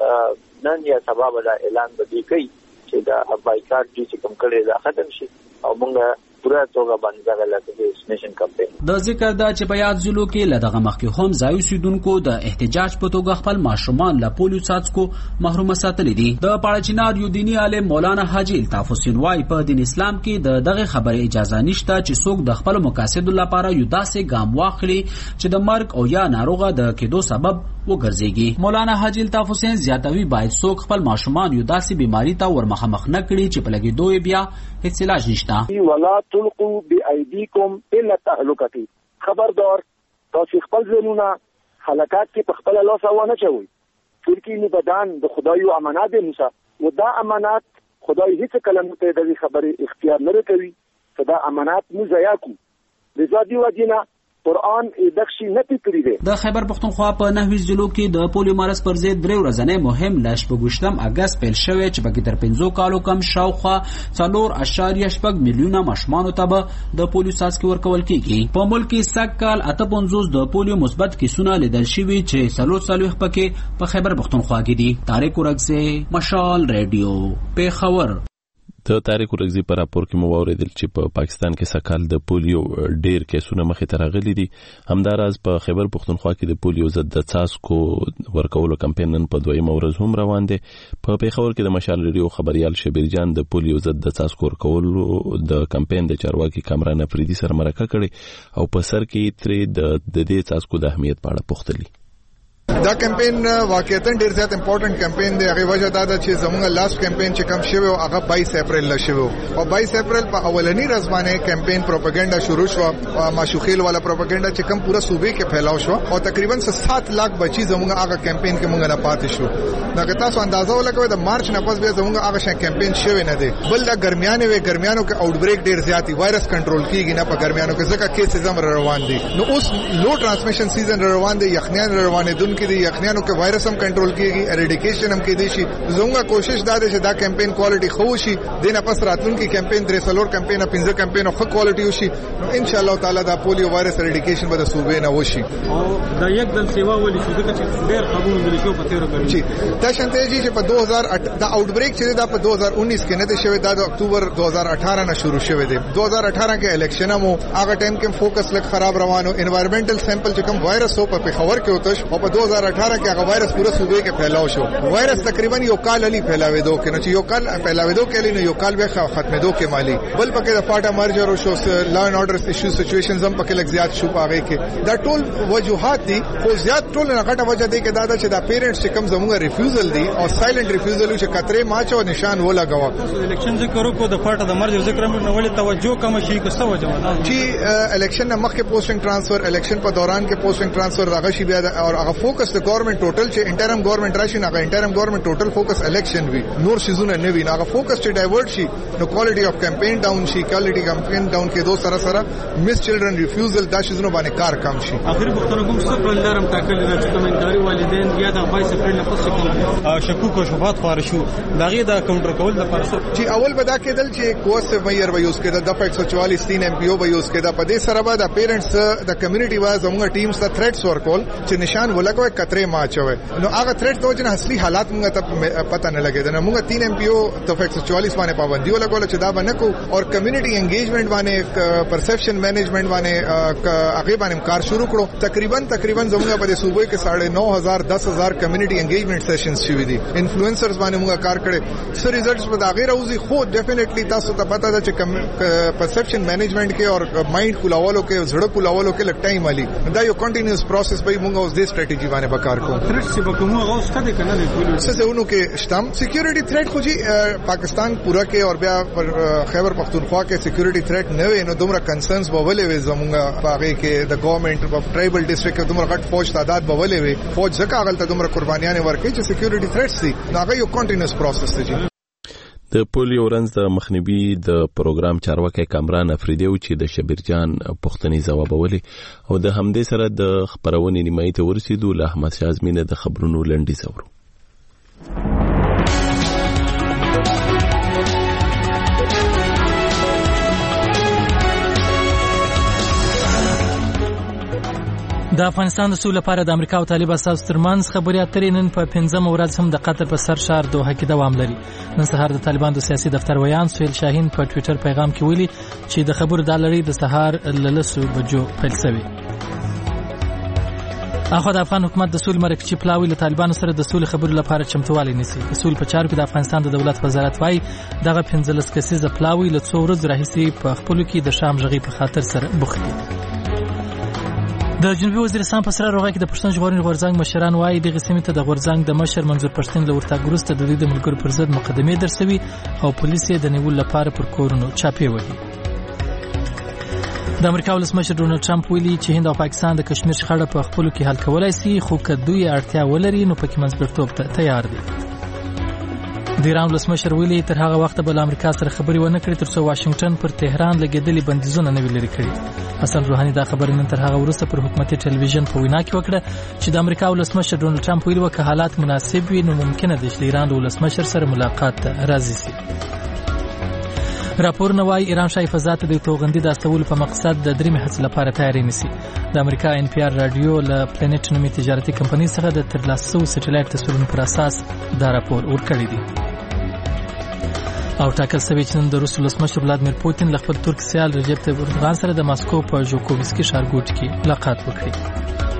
نن یا سبا به اعلان بدی کوي چې دا بایکاټ چې کوم کړي دا ختم شي او موږ پوره توګه باندې دا لکه نېشن کمپاین. د ذکر دا چې په یاد ضلعو کې لدغه مخکې هم ځایو سیدونکو د احتجاج په توګه خپل ماشومان له پولیو څاڅکو محروم ساتلي دي. د پاړچینار یو دینی عالم مولانا حاجی الطاف حسین وای په دین اسلام کې د دغه خبرې اجازه نشته چې څوک د خپل مقاصد لپاره یو داسې ګام واخلي چې د مرګ او یا ناروغه د کېدو سبب وګرځيږي. مولانا حاجی الطاف حسین زیاتوي باید څوک خپل ماشومان یو داسې بیماری ته ورمخامخ نه کړي چې په لګېدو بیا هیڅ علاج نشته. ولا تلقوا بأيديكم الى التهلكه. خبردار تاسو خپل ځانونه هلاکت کې په خپل لاس وانه چوي. ترکی نه بدن د خدای او امانت دی موسی و دا امانت خدای هیڅ کلمه ته د خبرې اختیار نه کوي. دا امانت مو ضایع کو. رضا دی وجینا قرآن دښي نه پکړي دي. د خیبر پختونخوا په نهویز ضلعو کې د پولیو مرض پر ضد درې ورځې مهم لاش په ګشتم اگست پیل شوی چې په تر پنځو کالو کم شاوخوا څلور اشاریه شپږ میلیونه ماشومان ته به د پولیو څاڅکي ورکول کیږي. په ملک کې سکهال اته پنځوس د پولیو مثبت کیسونه لیدل شوي چې څلور څلوېښت پکې په خیبر پختونخوا کې دي. طارق ورغزه مشال رادیو پیښور. د تاریخ ورغزي پر راپور کې مو اوریدل چې په پاکستان کې سکهال د پولیو ډیر کیسونه مخې ته راغلي دي. همداراز په خیبر پختونخوا کې د پولیو ضد د څاڅکو ورکولو کمپاین نن په دویمه ورځ هم روان دی. په پیښور کې د مشال ریډیو خبريال شبیر جان د پولیو ضد د څاڅکو ورکولو د کمپاین د چارواکي کامران افریدي سره مرکه کړي او په سر کې ترې د دې څاڅکو د اهمیت په اړه پوښتلي. دا کمپاین واقعیتاً ډیر زیات امپورټنٹ کمپاین دی. هغه وجه دا ده چې زموږ لاست کمپاین چې کم شوی او هغه باییس اپریل لا شوی او باییس اپریل په اولنی ورځ باندې کمپاین پروپاګاندا شروع شو. ماشوخیل والا پروپاګاندا چې کم پورا صوبې کې پھیلاو شو او تقریبا سات لاک بچي زموږ هغه کمپاین کې مونږ نه پاتې شو. دا که تاسو اندازه ولګوئ د مارچ نه پس به زموږ هغه شان کمپاین شوی نه دی. بل دا ګرمیانه وی ګرمیانو کې آوټ بریک ډیر زیاتی وایرس کنټرول کیږي نه په ګرمیانو کې ځکه کیسز هم روان دي. نو اوس لو ټرانسمیشن سیزن روان دی. یخنیان روانه دن کې دي. یخنیانو کې وایرس هم کنټرول کیږي. اریډیکیشن هم کېدی شي. زموږه کوشش دا ده چې دا کمپاین کوالټي خو شي. دینه پس راتلونکي کمپاین درې سلور کمپاین او پنځه کمپاین خو کوالټي وشي. نو ان شاء الله تعالی دا پولیو وایرس اریډیکیشن به د صوبې نه وشي. او دا یک دل سیوا ولې شو دغه چې ډېر خبرونه ملي شو په تیر کړی. جی دا شانته چې په دو هزار دا آوټ بریک چې دا په دو هزار انیس کې نه دی شوی. دا د اکتوبر دو هزار اٹھارہ نه شروع شوی دی. دو هزار اٹھارہ کې الیکشن مو هغه ټایم کې فوکس لک خراب روانو. انوایرنمنټل سیمپل چې کوم وایرس هو په پیښور کې وتش او په دو هزار اٹھارہ کې هغه وایرس پورا صوبې کې پھیلاو شو. وایرس تقریبا یو کال علی پھیلاوي دو کې نو چې یو کال پھیلاوي دو کې نو یو کال به ختمې دو کې مالی. بل پکې د فاټا مرجر او شو لا اینڈ آرډر ایشو سچويشنز هم پکې لګ زیات شو پاغه کې. دا ټول وجوهات دي خو زیات ټول نه غټه وجه دی کې دا چې دا پیرنټس چې کوم زموږه ریفیوزل دي او سایلنت ریفیوزل چې کترې ماچ او نشان ولا غوا. الیکشن ذکر کو د فاټا د مرجر ذکر نو ولې توجه کم شي کو څه وجه ده؟ جی الیکشن نه مخکې پوسټینګ ټرانسفر الیکشن په دوران کې پوسټینګ ټرانسفر راغی شي بیا او هغه فوکس د ګورنمنت ټوټل چې انټرم ګورنمنت راشي نه انټرم ګورنمنت ټوټل فوکس الیکشن وی نور شیزونه نه وی نه فوکس چې ډایورټ شي نو کوالټي اف کمپاین ډاون شي. کوالټي کمپاین ډاون کې دوه سره سره مس چلډرن ریفیوزل دا شیزونه باندې کار کم شي. اخر وختونه کوم څه پر لارم ټاکل د کمنټاري والدین یا د باییس اپریل نه پس کوم شکوک او شبهات خور شو دغه د کاونټر کول د پرسه چې اول بدا کېدل چې کوس مېیر و یوز کېده د ایک سو چوالیس تین ایم پی او و یوز کېده. په دې سره به د پیرنټس د کمیونټي واز موږ ټیمز ته تھریټس ورکول چې نشان ولګوي کترې ماچوي نو هغه تھریټ ته چې اصلي حالات موږ ته پته نه لګیدل نو موږ تین ایم پی او تو ایک سو چوالیس باندې پابندي ولګول چې دا باندې کو او کمیونټي انګیجمنٹ باندې پرسپشن مینجمنٹ باندې هغه باندې کار شروع کړو تقریبا تقریبا زموږ په صوبې کې ساڑھے نو ہزار دس ہزار کمیونټي انګیجمنٹ سیشنز شوي دي انفلوئنسرز باندې موږ کار کړی سو ریزلټس په داغه راوځي خو ډیفینیټلی تاسو ته پته ده چې پرسپشن مینجمنٹ کې او مایند کولاولو کې زړه کولاولو کې لږ ټایم علي دا یو کنټینیوس پروسس به موږ اوس دې سټریټیجي باندې وکړ کوو تھریټ چې به کومه اوس کده کنه دی ټول څه څه ونو کې شتم سکیورټي تھریټ خو جی پاکستان پورا کې او بیا خیبر پختونخوا کې سکیورټي تھریټ نه وي نو دومره کنسرنز به ولې وي زموږ باغې کې د ګورنمنت په ټرایبل ډیسټریکټ کې دومره غټ فوج تعداد به ولې وي فوج ځکه هغه ته دومره قربانیان ورکړي چې سکیورټي تھریټس دي نو هغه یو کنټینیوس پروسس دی. د پولیو ورځ د مخنیوي د پروګرام چارواکي کامران افریدی او چې د شبیرجان پښتني ځوابولې او د همدې سره د خبرونې نیمایي ته ورسېدو له احمد شاه ازمینه د خبرونو لنډي زورو. د افغانستان د سولې لپاره د امریکا او طالب اساس ترمنځ خبرې اترې نن په پنځمه ورځ هم د قطر په سر شهر دوحه کې دوام لري. نن سهار د طالبان د سیاسي دفتر ویان سهیل شاهین په ټوئیټر پیغام کې ویلي چې د خبرو د لړۍ د سهار له لسو بجو پیل شوې. اخو د افغان حکومت د سولې مرکزي پلاوی له طالبانو سره د سولې خبرو لپاره چمتووالی نیسي. د سولې په چارو کې د افغانستان د دولت وزارت وايي دغه پنځلس کسیزه پلاوی له څو ورځې راهیسې په خپلو کې د شام ژغې په خاطر سره بوخت دي. د جنوبي وزیرستان په سره روغه کې د پښتون ژغورنې غورځنګ مشران وايي دغه سیمه ته د غورځنګ د مشر منظور پښتون له ورتګ وروسته د دوی د ملګرو پر ضد مقدمې درسوي او پولیس یې د نیول لپاره پر کورونو چاپې وهي. د امریکا ولسمشر ډونالد ټرمپ ویلي چې هند او پاکستان د کشمیر شخړه په خپلو کې حل کولای شي خو که دوی اړتیا ولري نو پکې منځګړیتوب ته تیار دي. د ایران ولسمشر ویلي تر هغه وخت به له امریکا سره خبرې ونه کړي تر څو واشنگټن پر تهران لګېدلي بندیزونه نه وي لرې کړي. حسن روحاني دا خبره نن تر هغه وروسته پر حکومتي ټلویزیون په وینا کې وکړه چې د امریکا ولسمشر ډونالد ټرمپ ویلي که حالات مناسب وي نو ممکنه ده چې د ایران له ولسمشر سره ملاقات ته راضي شي. راپورونه وايي ایران شای فضا ته د توغندي د استولو په مقصد د درېمې هڅې لپاره تیاری نیسي. د امریکا ان پی آر رادیو له پلانټ نومي تجارتي کمپنۍ څخه د ترلاسه شوو سټلایټ تصویرونو پر اساس دا راپور ورکړی دی. او ټاکل شوی چې نن د روس ولسمشر ولادمیر پوتین له خپل ترک سیال رجب طیب اردوغان سره د ماسکو په ژوکوویسکي ښارګوټ کې ملاقات وکړي.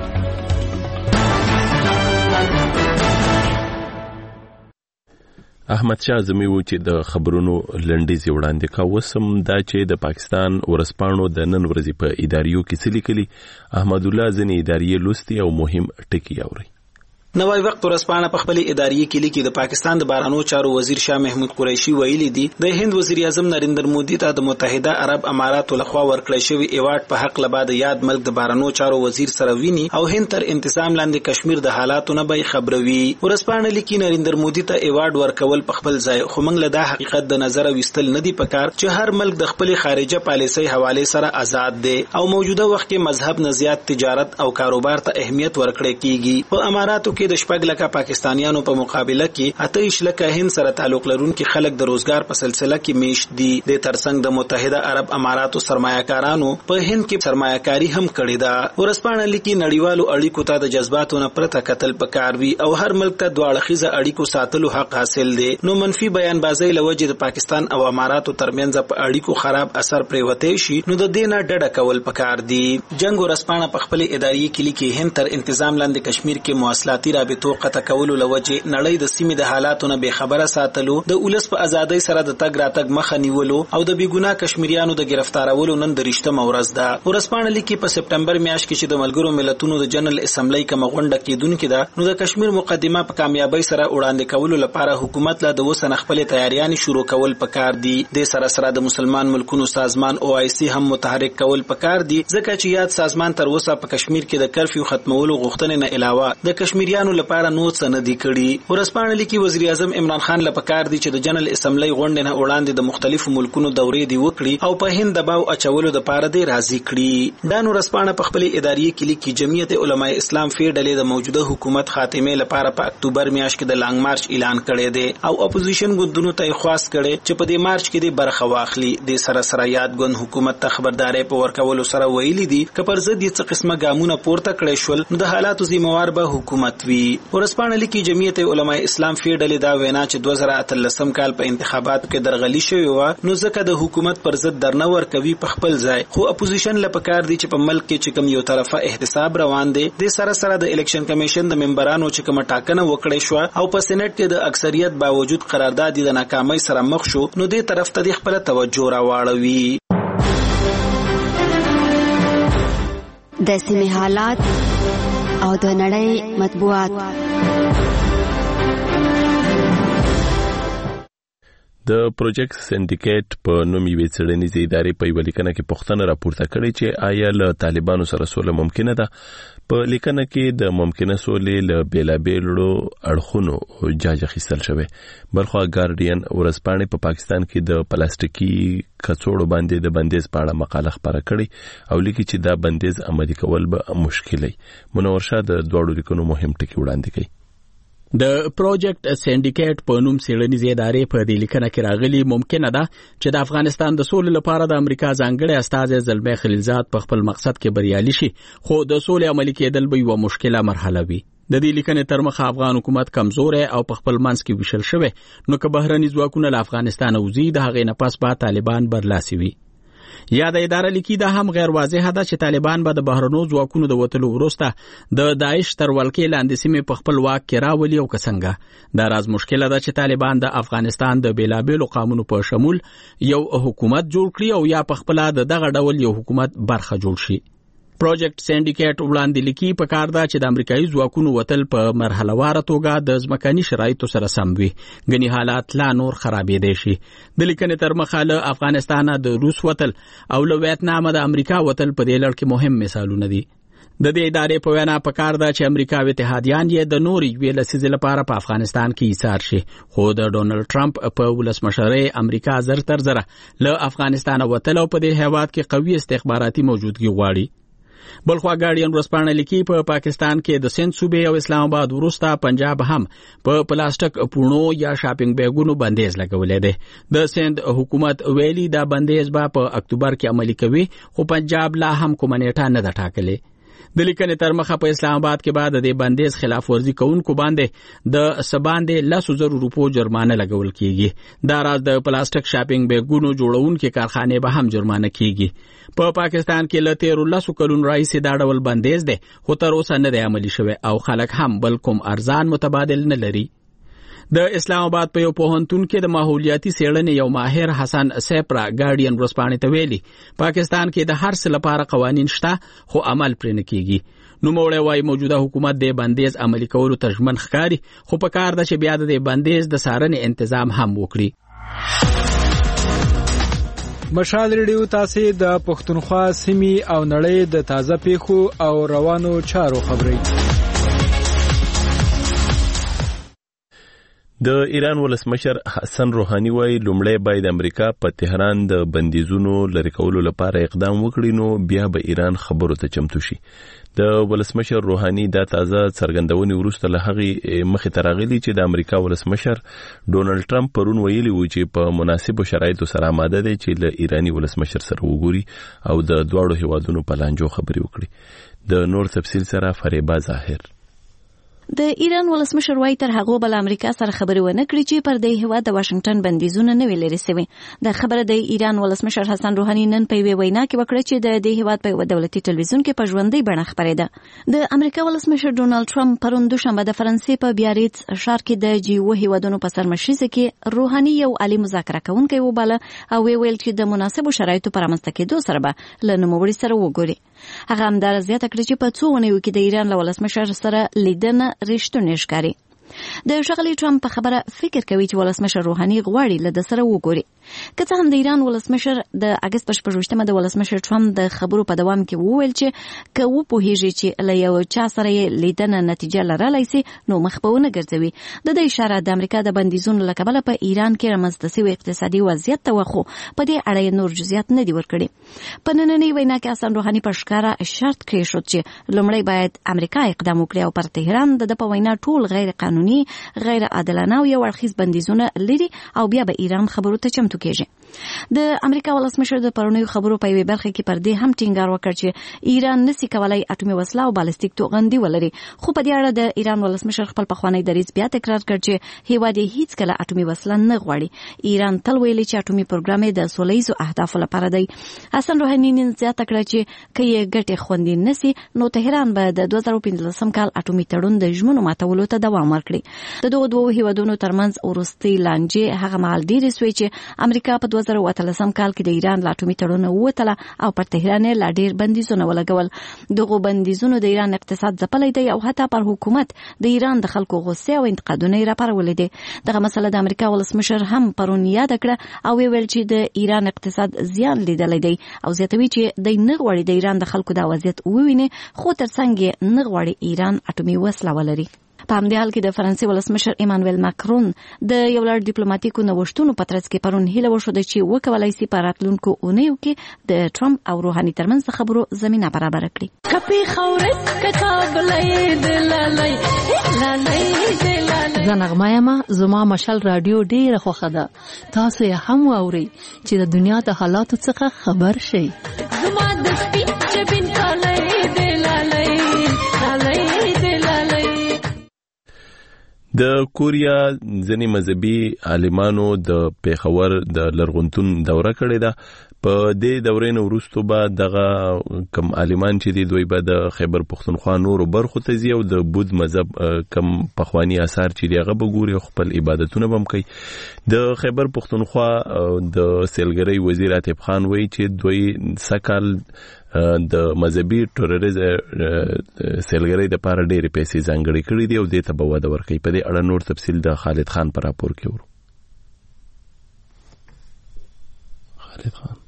احمد شاه ازمی و چې د خبرونو لنډیز وړاندې کا وسم دا چې د پاکستان ورسپانو د نن ورځې په اداریو کې څه لیکلي. احمد الله ځنې ادارې لوستي او مهم ټکي اوري. نوای وخت ورسپانه په خپل ادارې کې لیکي د پاکستان د بهرنیو چارو وزیر شاه محمود قریشي ویلي دي د هند وزیر اعظم نریندر مودي ته د متحده عرب اماراتو لخوا ورکړی شوی ایوارډ په حق لبا د یاد ملک د بهرنیو چارو وزیر سره ویني او هند تر انتظام لاندې کشمیر د حالاتو نه به خبروي. ورسپانه لیکي نریندر مودي ته ایوارډ ورکول په خپل ځای خو موږ له دا حقیقت د نظر وستل نه دی پکار چې هر ملک د خپل خارجه پالیسۍ حواله سره آزاد دی او موجوده وخت کې مذهب نه زیات تجارت او کاروبار ته اهمیت ورکړی کیږي. په اماراتو کې د شپږ لکه پاکستانیانو په مقابله کې اتهیش لکه هند سره تعلق لرونکي خلک د روزګار په سلسله کې میشت دي. د ترڅنګ د متحده عرب اماراتو سرمایه‌کارانو په هند کې سرمایه‌کاري هم کړې ده. ورسپانه لیکي نړیوالو اړیکو ته د جذباتو نه پرته قتل پکاروي او هر ملک ته دواړه خيزه اړیکو ساتلو حق حاصل دی. نو منفي بیان بازی لوجه د پاکستان او اماراتو ترمنځ په اړیکو خراب اثر پریوته شي نو د دینه ډډه کول پکار دي. جنگ ورسپانه په خپل ادارې کې لیکي هند تر انتظام لاندې کشمیر کې مواصلاتي رابطو قطع کولو لوجه نړۍ د سیمې د حالاتو نه به خبره ساتلو د ولس په ازادۍ سره د تګ راتګ مخه نیولو او د بیګناه کشمیریانو د گرفتارولو نن د رښتما ورځ ده. ورسپانه لیکي په سپټمبر میاشت کې چې د ملګرو ملتونو د جنرال اسمبلی کوم غونډه کېدونکې ده نو د کشمیر مقدمه په کامیابی سره وړاندې کولو لپاره حکومت له د وسنه خپل تیاریان شروع کول پکار دي. د سره سره د مسلمان ملکونو سازمان او آی سی هم متحرک کول پکار دي ځکه چې یاد سازمان تر اوسه په کشمیر کې د کرفیو ختمولو غوښتنې نه علاوه د کشمیریانو حوثیانو لپاره نو څه نه دي کړي. ورسپانه لیکي وزیر اعظم عمران خان لپاره کار دي چې د جنرال اسمبلی غونډې نه وړاندې د مختلفو ملکونو دورې دی وکړي او په هند دباو اچولو د پاره دی راضي کړي. دا نو رسپانه په خپل اداري کې لیکي جمعیت علماء اسلام فی ډلې د موجوده حکومت خاتمه لپاره په اکتوبر میاشت کې د لانګ مارچ اعلان کړی دی او اپوزیشن ګوندونو ته خواست کړي چې په دې مارچ کې د برخه واخلي. د سره سره یاد ګوند حکومت ته خبرداري په ورکولو سره ویلي دي چې پر ضد یې څه قسمه ګامونه پورته کړی شول نو د حالاتو ذمہوار به حکومت وي. ورسپانه لیکي جمعیت علماء اسلام فی ډلې دا وینا چې دوه زره اتلسم کال په انتخاباتو کې درغلي شوی و نو ځکه د حکومت پر ضد درنه ورکوي په خپل ځای. خو اپوزیشن لپاره کار دي چې په ملک کې چې کوم یو طرفه احتساب روان دي د سره سره د الیکشن کمیشن د ممبرانو چې کوم ټاکنه وکړې شو او په سېنات کې د اکثریت باوجود قرارداد د ناکامۍ سره مخ شو نو دې طرف ته د خپل توجه راوړوي. د سیمې حالات او د نړۍ مطبوعات. د پروجیکټ سندیکیټ په نوم یوې څېړنیزې ادارې په یوه لیکنه کې پوښتنه راپورته کړې چې آیا له طالبانو سره سوله ممکنه ده. په لیکنه کې د ممکنه سولې له بیلابیلو اړخونو جاج اخیستل شوی. بلخوا ګارډین ورځپاڼې په پاکستان کې د پلاستیکي کڅوړو باندې د بندیز په اړه مقاله خپره کړې او لیکي چې دا بندیز عملي کول به مشکل وي. منور شاه د دواړو لیکنو مهم ټکي وړاندې کوي. د پروجیکټ سندیکیټ په نوم څېړنیزې ادارې په دې لیکنه کې راغلي ممکنه ده چې د افغانستان د سولې لپاره د امریکا ځانګړی استازی زلمي خلیلزاد په خپل مقصد کې بریالي شي خو د سولې عملي کېدل به یوه مشکله مرحله وي. د دې لیکنې تر مخه افغان حکومت کمزوري او په خپل منځ کې ویشل شوی نو که بهرني ځواکونه له افغانستان وځي د هغې نه پس به طالبان برلاسي وي. یا د اداره لیکي دا هم غیر واضحه ده چې طالبان به د بهرنو ځواکونو د وتلو وروسته د داعش تر ولکې لاندې سیمې په خپل واک کې راولي او که څنګه. دا راز مشکله ده چې طالبان د افغانستان د بیلابیلو قومونو په شمول یو حکومت جوړ کړي او یا په خپله د دغه ډول یو حکومت برخه جوړ شي. پروجیکټ سندیکیټ وړاندې لیکي په کار ده چې د امریکایي ځواکونو وتل په مرحله واره توګه د ځمکني شرایطو سره سم وي ګنې حالات لا نور خرابېدی شي. د لیکنې تر مخه له افغانستانه د روس وتل او له ویتنامه د امریکا وتل په دې لړ کې مهم مثالونه دي. د دې ادارې په وینا په کار ده چې امریکا او اتحادیان یې د نورې یوې لسیزې لپاره په افغانستان کې ایثار شي خو د ډونالډ ټرمپ په ولسمشرۍ امریکا زر تر زره له افغانستانه وتل او په دې هیواد کې قوي استخباراتي موجودګي غواړي. بلخوا ګارډین ورځپاڼه لیکي په پا پاکستان کې د سند صوبې او اسلام آباد وروسته پنجاب هم په پلاستیک پونو یا شاپینګ بیګونو بندیز لګولې ده. د سند حکومت ویلي دا بندیز به په اکتوبر کې عملي کوي خو پنجاب لا هم کومه نیټه نه ده ټاکلې. د لیکنې تر مخه په اسلام آباد کې بعد د بندیز خلاف ورزي کوونکو باندې د سباندې لسو زرو روپو جرمانه لګول کیږي. دا راز د پلاستیک شاپینګ بیګونو جوړونکو کارخانې به هم جرمانه کیږي. په پا پاکستان کې له تیرو لسو کلونو راهیسې دا ډول بندیز دی خو تر اوسه نه دی عملي شوی او خلک هم بل کوم ارزان متبادل نه لري. د اسلام آباد په یو پوهنتون کې د ماحولیاتي څېړنې یو ماهر حسن سیپرا ګارډین ورځپاڼې ته ویلي پاکستان کې د هر څه لپاره قوانین شته خو عمل پرې نه کیږي. نوموړی وايي موجوده حکومت د بندیز عملي کولو ته ژمن ښکاري خو په کار ده چې بیا د بندیز د څارنې تنظیم هم وکړي. مشال ریډیو تاسو د پښتونخوا سیمې او نړۍ د تازه پیښو او روانو چارو خبري. د ایران ولسمشر حسن روحاني وايي لومړی باید امریکا په تهران د بندیزونو لرې کولو لپاره اقدام وکړي نو بیا به ایران خبرو ته چمتو شي. د ولسمشر روحاني دا تازه څرګندونې وروسته له هغې مخې ته راغلي چې د امریکا ولسمشر ډونالډ ټرمپ پرون ویلي و چې په مناسبو شرایطو سره آماده دی چې له ایراني ولسمشر سره وګوري او د دواړو هیوادونو په لانجو خبرې وکړي. د نور تفصیل سره فریبا ظاهر. د ایران ولسمشر وايي تر هغه بل امریکا سره خبرې ونه کړي چې پر دې هیواد د واشنگټن بندیزونه نه ویل رسوي. د خبره د ایران ولسمشر حسن روحاني نن په وینا کې وکړه چې د دې هیواد په دولتي ټلویزیون کې په ژوندۍ بڼه خبرې ده. د امریکا ولسمشر ډونالډ ټرمپ پرون دوشنبه د فرانسې په بیاریتس ښار کې د جی او هیوادونو په سرمشریزه کې روحاني یو عالی مذاکره کوونکی وباله او ویل چې د مناسبو شرایطو پر رامنځته کېدو سره به له نوموړي سره وګوري. هغه همدار زیاته کړې چې په څو ونیو کې د ایران له ولسمشر سره لیدنه رښتونې ښکاري. د ښاغلي ټرمپ په خبره فکر کوي چې ولسمشر روحاني غواړي له د سره وګوري. که څه هم د ایران ولسمشر د اګست په شپږویشتمه د ولسمشر ټرمپ د خبرو په دوام کې وویل چې که وپوهیږي چې له یو چا سره یې لیدنه نتیجه لرلی سي نو مخ به ونه ګرځوي. د دې اشاره د امریکا د بندیزونو له کبله په ایران کې رامنځته شوی اقتصادي وضعیت ته وخو په دې اړه نور جزئیات نه دي ورکړي. په نننۍ وینا کې حسن روحاني په ښکاره شرط کېښود چې لومړی باید امریکا اقدام وکړي او پر تهران د په وینا ټول غیر قانوني، غیر عادلانه او یو اړخیز بندیزونه لري او بیا به ایران خبرو ته چمتو کېږي. د امریکا ولسمشر د پرونیو خبرو په یوې برخه کې پر دې هم ټینګار وکړ چې ایران نسي کولای اټومي وسله او بالستیک توغندي ولري. خو په دې اړه د ایران ولسمشر خپل پخوانی دریځ بیا تکرار کړ چې هیواد یې هیڅ کله اټومي وسله نه غواړي. ایران تل ویلي چې اټومي پروګرام یې د سوله ییزو اهدافو لپاره دی. حسن روحاني نن زیاته کړه چې که یې ګټې خوندي نسي نو تهران به د دوه زره پنځلسم کال اټومي تړون د ژمنو ماتولو ته دوام ورکړي. د دغو دوو هیوادونو ترمنځ وروستۍ لانجې هغه مهال ډېرې سوې چې امریکا په دوه زره اتلسم کال کې د ایران له اټومي تړون ووتله او پر تهران یې لا ډېر بندیزونه ولګول. دغو بندیزونو د ایران اقتصاد ځپلی دی او حتی پر حکومت د ایران د خلکو غصې او انتقادونه یې راپارولې دي. دغه مسله د امریکا ولسمشر هم پرون یاده کړه او ویل چې د ایران اقتصاد زیان لیدلی دی او زیاتوي چې دی نه غواړي د ایران د خلکو دا وضعیت وویني، خو ترڅنګ یې نه غواړي ایران اټومي وسله ولري. په همدې حال کې د فرانسې ولسمشر ایمانویل ماکرون د یو لړ ډیپلوماټیکو نوښتونو په ترڅ کې پرون هیله وښوده چې وکولای شي په راتلونکو اونیو کې د ټرمپ او روحاني ترمنځ د خبرو زمینه برابر کړي. زه نغمه یم، زما مشال رادیو ډیره خوښه ده. تاسو یې هم واورئ چې د دنیا د حالاتو څخه خبر شئ. زما د سپین چبین کالی دی لالی لالی دی لالی. د کوریا ځینې مذهبي عالمانو د پیښور د لرغونتون دوره کړې ده. په دې دورې نه وروسته به دغه کم عالمان چې دي دوی به د خیبر پښتونخوا نورو برخو ته ځي او د بود مذهب کم پخوانی آثار چې دی هغه به ګوري او خپل عبادتونه به هم کوي. د خیبر پښتونخوا د سیلګرۍ وزیر عاطف خان وایي چې دوی سکهال د مذهبي ټوریزم سیلګرۍ د پاره ډېرې پیسې ځانګړې کړې دي او دې ته به وده ورکوي. په دې اړه نور تفصیل د خالد خان په راپور کې ورو. خالد خان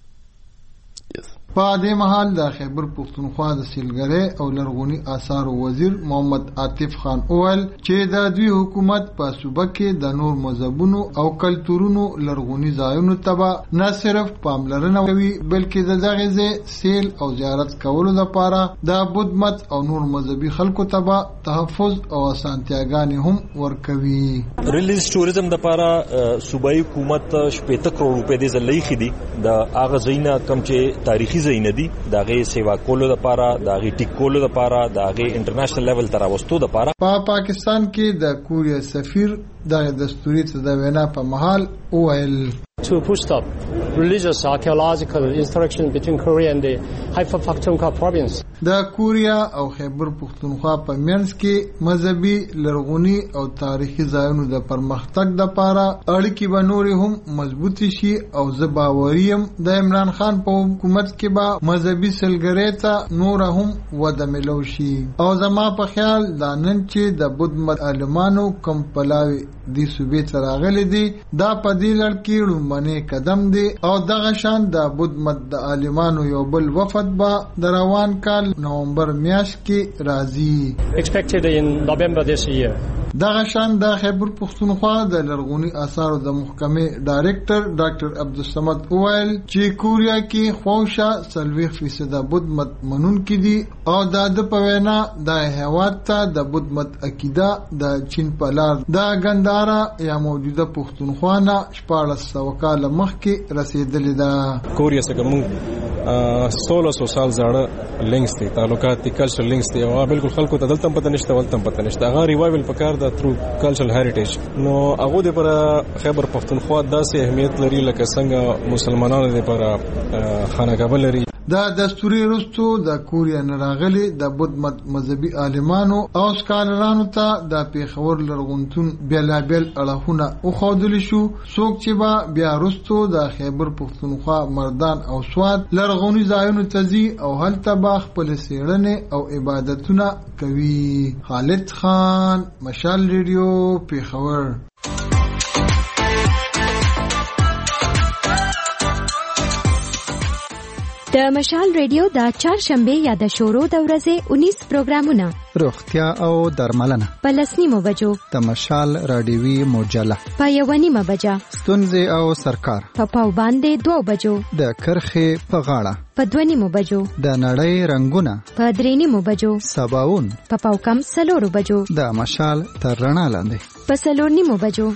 په دې مهال د خیبر پښتونخوا د سیلګرۍ او لرغوني آثار وزیر محمد عاطف خان اول چې د دوی حکومت په صوبه کې د نور مذهبونو او کلتورونو لرغوني ځایونو ته نه صرف پاملرنه کوي بلکې د دغه ځای سیل او زیارت کولو لپاره د بود مت او نور مذهبي خلکو ته تحفظ او اسانتیاګانې هم ورکوي. ریلیز ټوریزم لپاره صوبایي حکومت شپږ کروڑ روپۍ د زلې خدي د اغه زینا کم چې تاریخي زینه دي داغه سیوا کولو لپاره داغه ټیک کولو لپاره داغه انټرنیشنل لیول تر راوستو لپاره په پاکستان کې د کوریا سفیر د دستوري تداوینا په محل اوایل to boost up religious archaeological interaction between Korea and the Haifa Pakhtunkhwa province. د کوریا او خیبر پښتونخوا په منځ کې مذهبي لرغوني او تاریخي ځایونو د پرمختګ لپاره اړیکې به نورې هم مضبوطې شي او زه باوریم د عمران خان په حکومت کې به مذهبي سیلګرۍ ته نور هم وده ملو شي او زما په خیال دا نن چې د بود مت عالمانو کم پلاوي دی صوبې ته راغلي دي دا په دې لړ کې لومړنی قدم دی او دغه شان د بود مت د عالمانو یو بل وفد به د روان کال نومبر میاشت کې راځي. expected in November this year. دغه شان د خیبر پښتونخوا د لرغوني آثارو د محکمې ډایریکټر ډاکټر عبدالصمد اوایل چې کوریا کې خوښه سلوي فیصد بود مت منون کې دي او د د پوینا د هواد ته د بود مت عقیده د چین په لار د ګندارا یا موجوده پښتونخوا نه شپږ سوه کال مخکې رسیدلې ده. کوریا څخه موږ سولہ سو سال زړه لینکس دي تعلقات دي کلچرل لینکس دي او بالکل خلکو ته دلته پته نشته ولته پته نشته هغه ریوایول پکار دا تھرو کلچرل هریټیج نو هغه د پر خیبر پښتونخوا داسې اهمیت لري لکه څنګه مسلمانانو د پر خانقاه لري. د دستوري رستو د کوریا نراغلي د بود مذهبي عالمانو او سکالرانو ته د پیښور لرغونتون بیلابل اړهونه او خودل شو څوک چې با بیا رستو د خیبر پښتونخوا مردان او سواد لرغونی ځایونو تزي او هلته با خپل سیړنه او عبادتونه کوي. خالد خان، مشال ریډیو، پیښور. د مشال ریډیو د چهارشنبه یا د شورو د ورځې اونیس پروګرامونه، روغتیا او درملنه په لسنیمو بجو، د مشال رادیوي مجله په یوانیمه بجه، ستونزې او سرکار په پاو باندې دوه بجو، د کرخې په غاړه په دوه بجو، د نړۍ رنگونه په درې بجو، سباون په پاو کم سلورو بجو، د مشال تر رڼا لاندې په سلور نیمو بجو.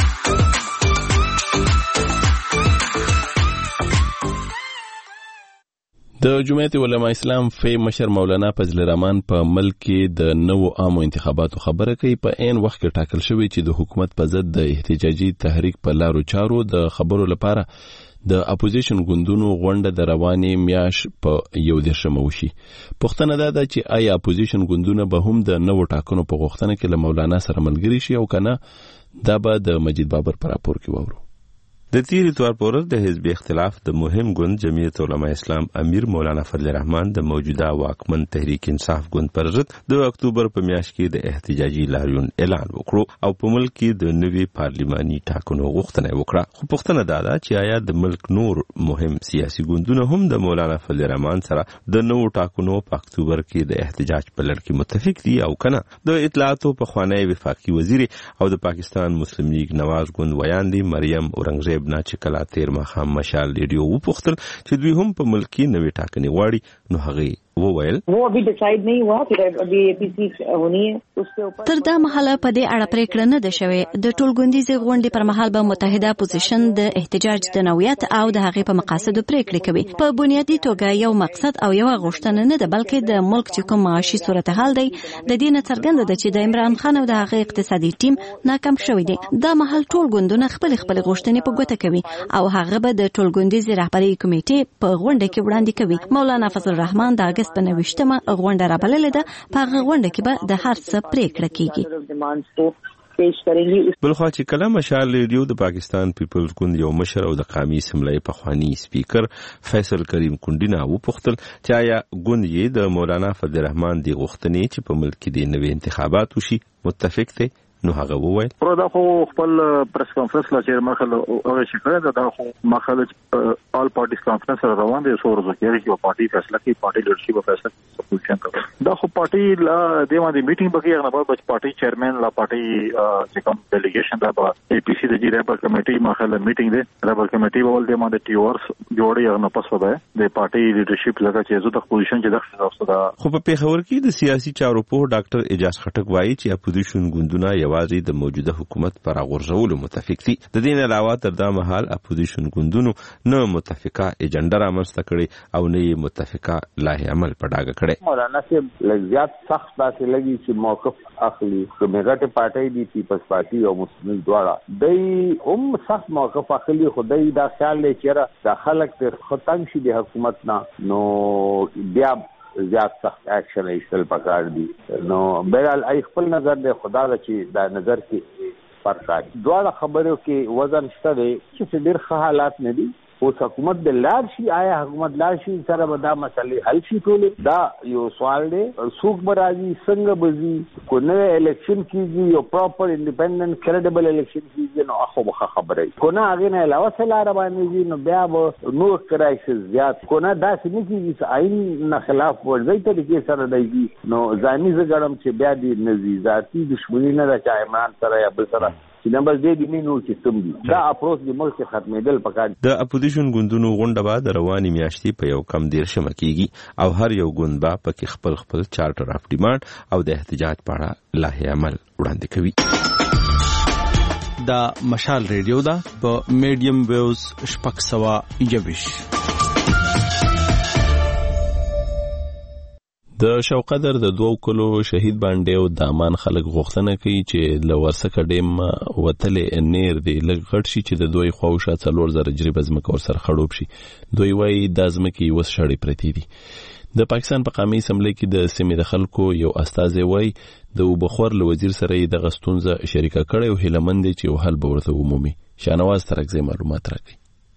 د جمعیت علماء اسلام فی مشر مولانا فضل الرحمن په ملک کې د نوو عامو انتخاباتو خبره کوي. په عین وخت کې ټاکل شوی چې د حکومت په ضد د احتجاجي تحریک په لارو چارو د خبرو لپاره د اپوزیشن ګوندونو غونډه د روانې میاش په یو دیرشمه وشي. پوښتنه دا ده چې آیا اپوزیشن ګوندونه به هم د نوو ټاکنو په غوښتنه کې له مولانا سره ملګري شي او کنه؟ دا به د مجید بابر پر راپور کې وورو. د تیر اتوار پر ورځ د حزب اختلاف د مهم ګوند جمعیت علماء اسلام امیر مولانا فضل الرحمن د موجوده واکمن تحریک انصاف ګوند پر ضد د اکتوبر په میاشت کې د احتجاجي لاریون اعلان وکړو او په ملک کې د نوي پارلیماني ټاکنو غوښتنه وکړه. خو پوښتنه دا ده چې آیا د ملک نور مهم سیاسي ګوندونه هم د مولانا فضل الرحمن سره د نوو ټاکنو په اکتوبر کې د احتجاج په لړ کې متفق دي او کنه؟ د اطلاعاتو په خوانی وفاقي وزیر او د پاکستان مسلم لیگ نواز ګوند ویاندې مریم اورنګزیب نه چې کله تیر ماښام مشال ریډیو وپوښتل چې دوی هم په ملک کې نوې ټاکنې غواړي، نو هغه وویل वो अभी डिसाइड नहीं हुआ कि अभी एपीसी होनी है उसके ऊपर. تر دا مهاله په دې اړه پریکړه نه ده شوې. د ټولګوندیزې غونډې پر مهال به متحده اپوزیشن د احتجاج د نوعیت او د هغې په مقاصدو پریکړې کوي. په بنیادي توګه یو مقصد او یو غوښتنه نه ده، بلکې د ملک چې کوم معاشي صورتحال دی د دې نه څرګنده ده چې د عمران خان او د هغې اقتصادي ټیم ناکام شوی دی. دا مهال ټول ګوندونه خپل خپل غوښتنې په ګوته کوي او هغه به د ټولګوندیزې رهبري کمیټې په غونډه کې وړاندې کوي. مولانا فضل الرحمن د اگست په نوښتمه غونډه را بللې ده. په هغه غونډه کې به د هر څه پریکړه کیږي. بلخوا چې کله مشال ریډیو د پاکستان پیپلز ګوند یو مشر او د قومي اسمبلی پخوانی سپیکر فیصل کریم کونډینا وپوښتل چې آیا ګوند یې د مولانا فضل الرحمن دی غوښتنې چې په ملک کې د نوي انتخابات وشي متفق دی؟ نو هغه وویل پر دا خو خپل پریس کانفرنس لا چې مخله هغه شکایت دا خو مخله آل پارټیز کانفرنس روان دي سور زو کې یو پارټي فیصله کوي، پارټي لیډرشپ فیصله سپوزیشن کوي. دا خو پارټي لا د باندې میټینګ بګي نه بعد پارټي چیرمن لا پارټي چې کوم ډیلیګیشن دا اے پی سی د جی ریبل کمیټي مخله میټینګ دی ریبل کمیټي ول د باندې ټي ورس جوړي نه پس ودا د پارټي لیډرشپ لکه چې زو د پوزیشن چې د خصوصا خو په پیښور کې د سیاسي چارو په ډاکټر اجاز خټک وایي چې اپوزیشن ګوندونه یوازې د موجوده حکومت پر غورځولو متفق دي. د دې نه علاوه تر دا مهال اپوزیشن ګوندونو نه متفقه ایجنډا رامنځته کړي او نه متفقه لایحه عمل په ډاګه کړي. مولانا صاحب لږیات سخت تاسو لګي چې موقف اخلي کمیټه پارټي دی پیپلز پارټي او مسلم دواړه دای هم سخت موقف اخلي. خدای دا خیال لري چې دا خلک ته ختم شي د حکومت نه نو بیا زیات سخت اکشن ایستل پکار دي. نو بهرحال ای خپل نظر د خدا د چې دا نظر کې فرق دی. دواړه خبرو کې وزن شته دی چې ډېر ښه حالات نه دي. اوس حکومت د لار شي، آیا حکومت لار شي سره به دا مسلې حل شي؟ ټولې دا یو سوال دی. څوک به راځي، څنګه به ځي، کو نوی الیکشن کېږي، یو پراپر انډیپینډنټ کریډیبل الیکشن کېږي، نو خو به ښه خبره وي. کو نه هغې نه علاوه څه لاره باندې ځي نو بیا به نور کرایسس زیات. کو نه داسې نه کېږي چې آئین نه خلاف ورځي طریقې سره دی نو ځاني زه ګڼم چې بیا دې نه ځي. ذاتي دښمني نه ده چې عمران سره یا بل سره چې نمبر دې دی مينو چې سم دي. دا اپروچ د ملک ختمېدل پکار. د اپوزیشن ګوندونو غونډه به د رواني میاشتې په یو کم دیرشمه کېږي او هر یو ګوند به پکې خپل خپل چارټر اف ډیمانډ او د احتجاج په اړه لایحه عمل وړاندې کوي. دا مشال ریډیو دا په میډیم ویوز شپږ سوه یوویشت. د شوقدر د دوو کلو شهید باندې او دامان خلک غوښتنه کوي چې له ورسکه ډیم وتلې نیر دی لږ غټ شي چې د دوی خواوشا څلور زره جریبه ځمکه ورسره خړوب شي. دوی وایي دا ځمکې اوس شړې پرتې دي. د پاکستان په قومي اسمبلی کې د سیمې د خلکو یو استازی وایي د وبخور له وزیر سره یې د غستونزه شریکه کړي او هیلمند چې یو حل به ورته عمومي. شانواز ترکزی معلومات راکړي.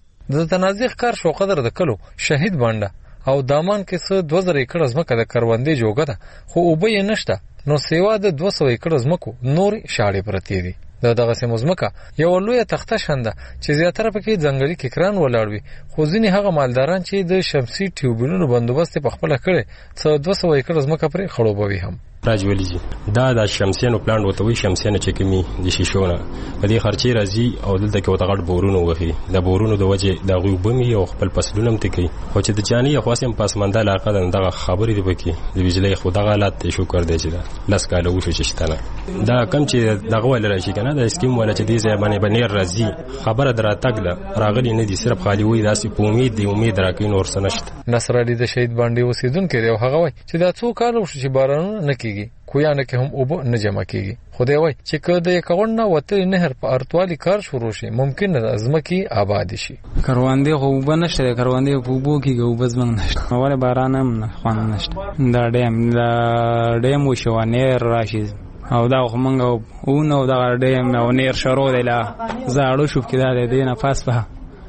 د تنازع کار شوقدر د کلو شهید باندې او دامان کې څه دوه زره ایکړ ځمکه د کروندې جوګه ده خو اوبه یې نشته نو سیوا د دوه سوه ایکړ ځمکو نور شاړې پرتې دي. د دغه سیمو ځمکه یو لویه تخته شنده چې زیاتره پکې ځنګلي ککران ولاړ وي خو ځینې هغه مالداران چې د شمسي ټیوبونو بندوبست په خپله کړی څه دوه سوه ایکړ ځمکه پرې خړوبوي هم. راجولي دا د شمسیانو پلان وته وي شمسیانو چې کمی د شیشونه په دې خرچي راځي او دلته کې وتغړ بورونو وهي د بورونو د وجه د غوبمي او خپل فصلونه هم تکي خو چې د جاني خاصم پاسمنده علاقه دغه خبرې دی پکې د بجلی خو دغه حالت شکر دی چې دا لاس کاله وشو چې شتنه دا کم چې دغه ول راشي کنه د اسکیم ولا چې دې ځای باندې بنیر راځي خبره دراتګ ده راغلي نه دي صرف خالي وي داسې په امید دی امید راکې نور سنشت. نصر علي د شهید باندې اوسیدونکو دی او هغه وای چې دا څو کال وشو چې بارانونه نه کیږي کویانه کې هم اوبه نه جمع کیږي. خدای وای چې کله د کاغونه وته نهر په ارتوالي کار شروع شي ممکن ده ازمکه آباد شي. کروندې خو وبه نشته کروندې په وبو کې وبه زمنګ نشته اوله باران هم نه خوان نشته دا ډیم دا ډیم وشو نهر راشي او دا خو مونږ او نو دا ډیم او نهر شروع دی لا زاړو شو کې دا دی نه فاس به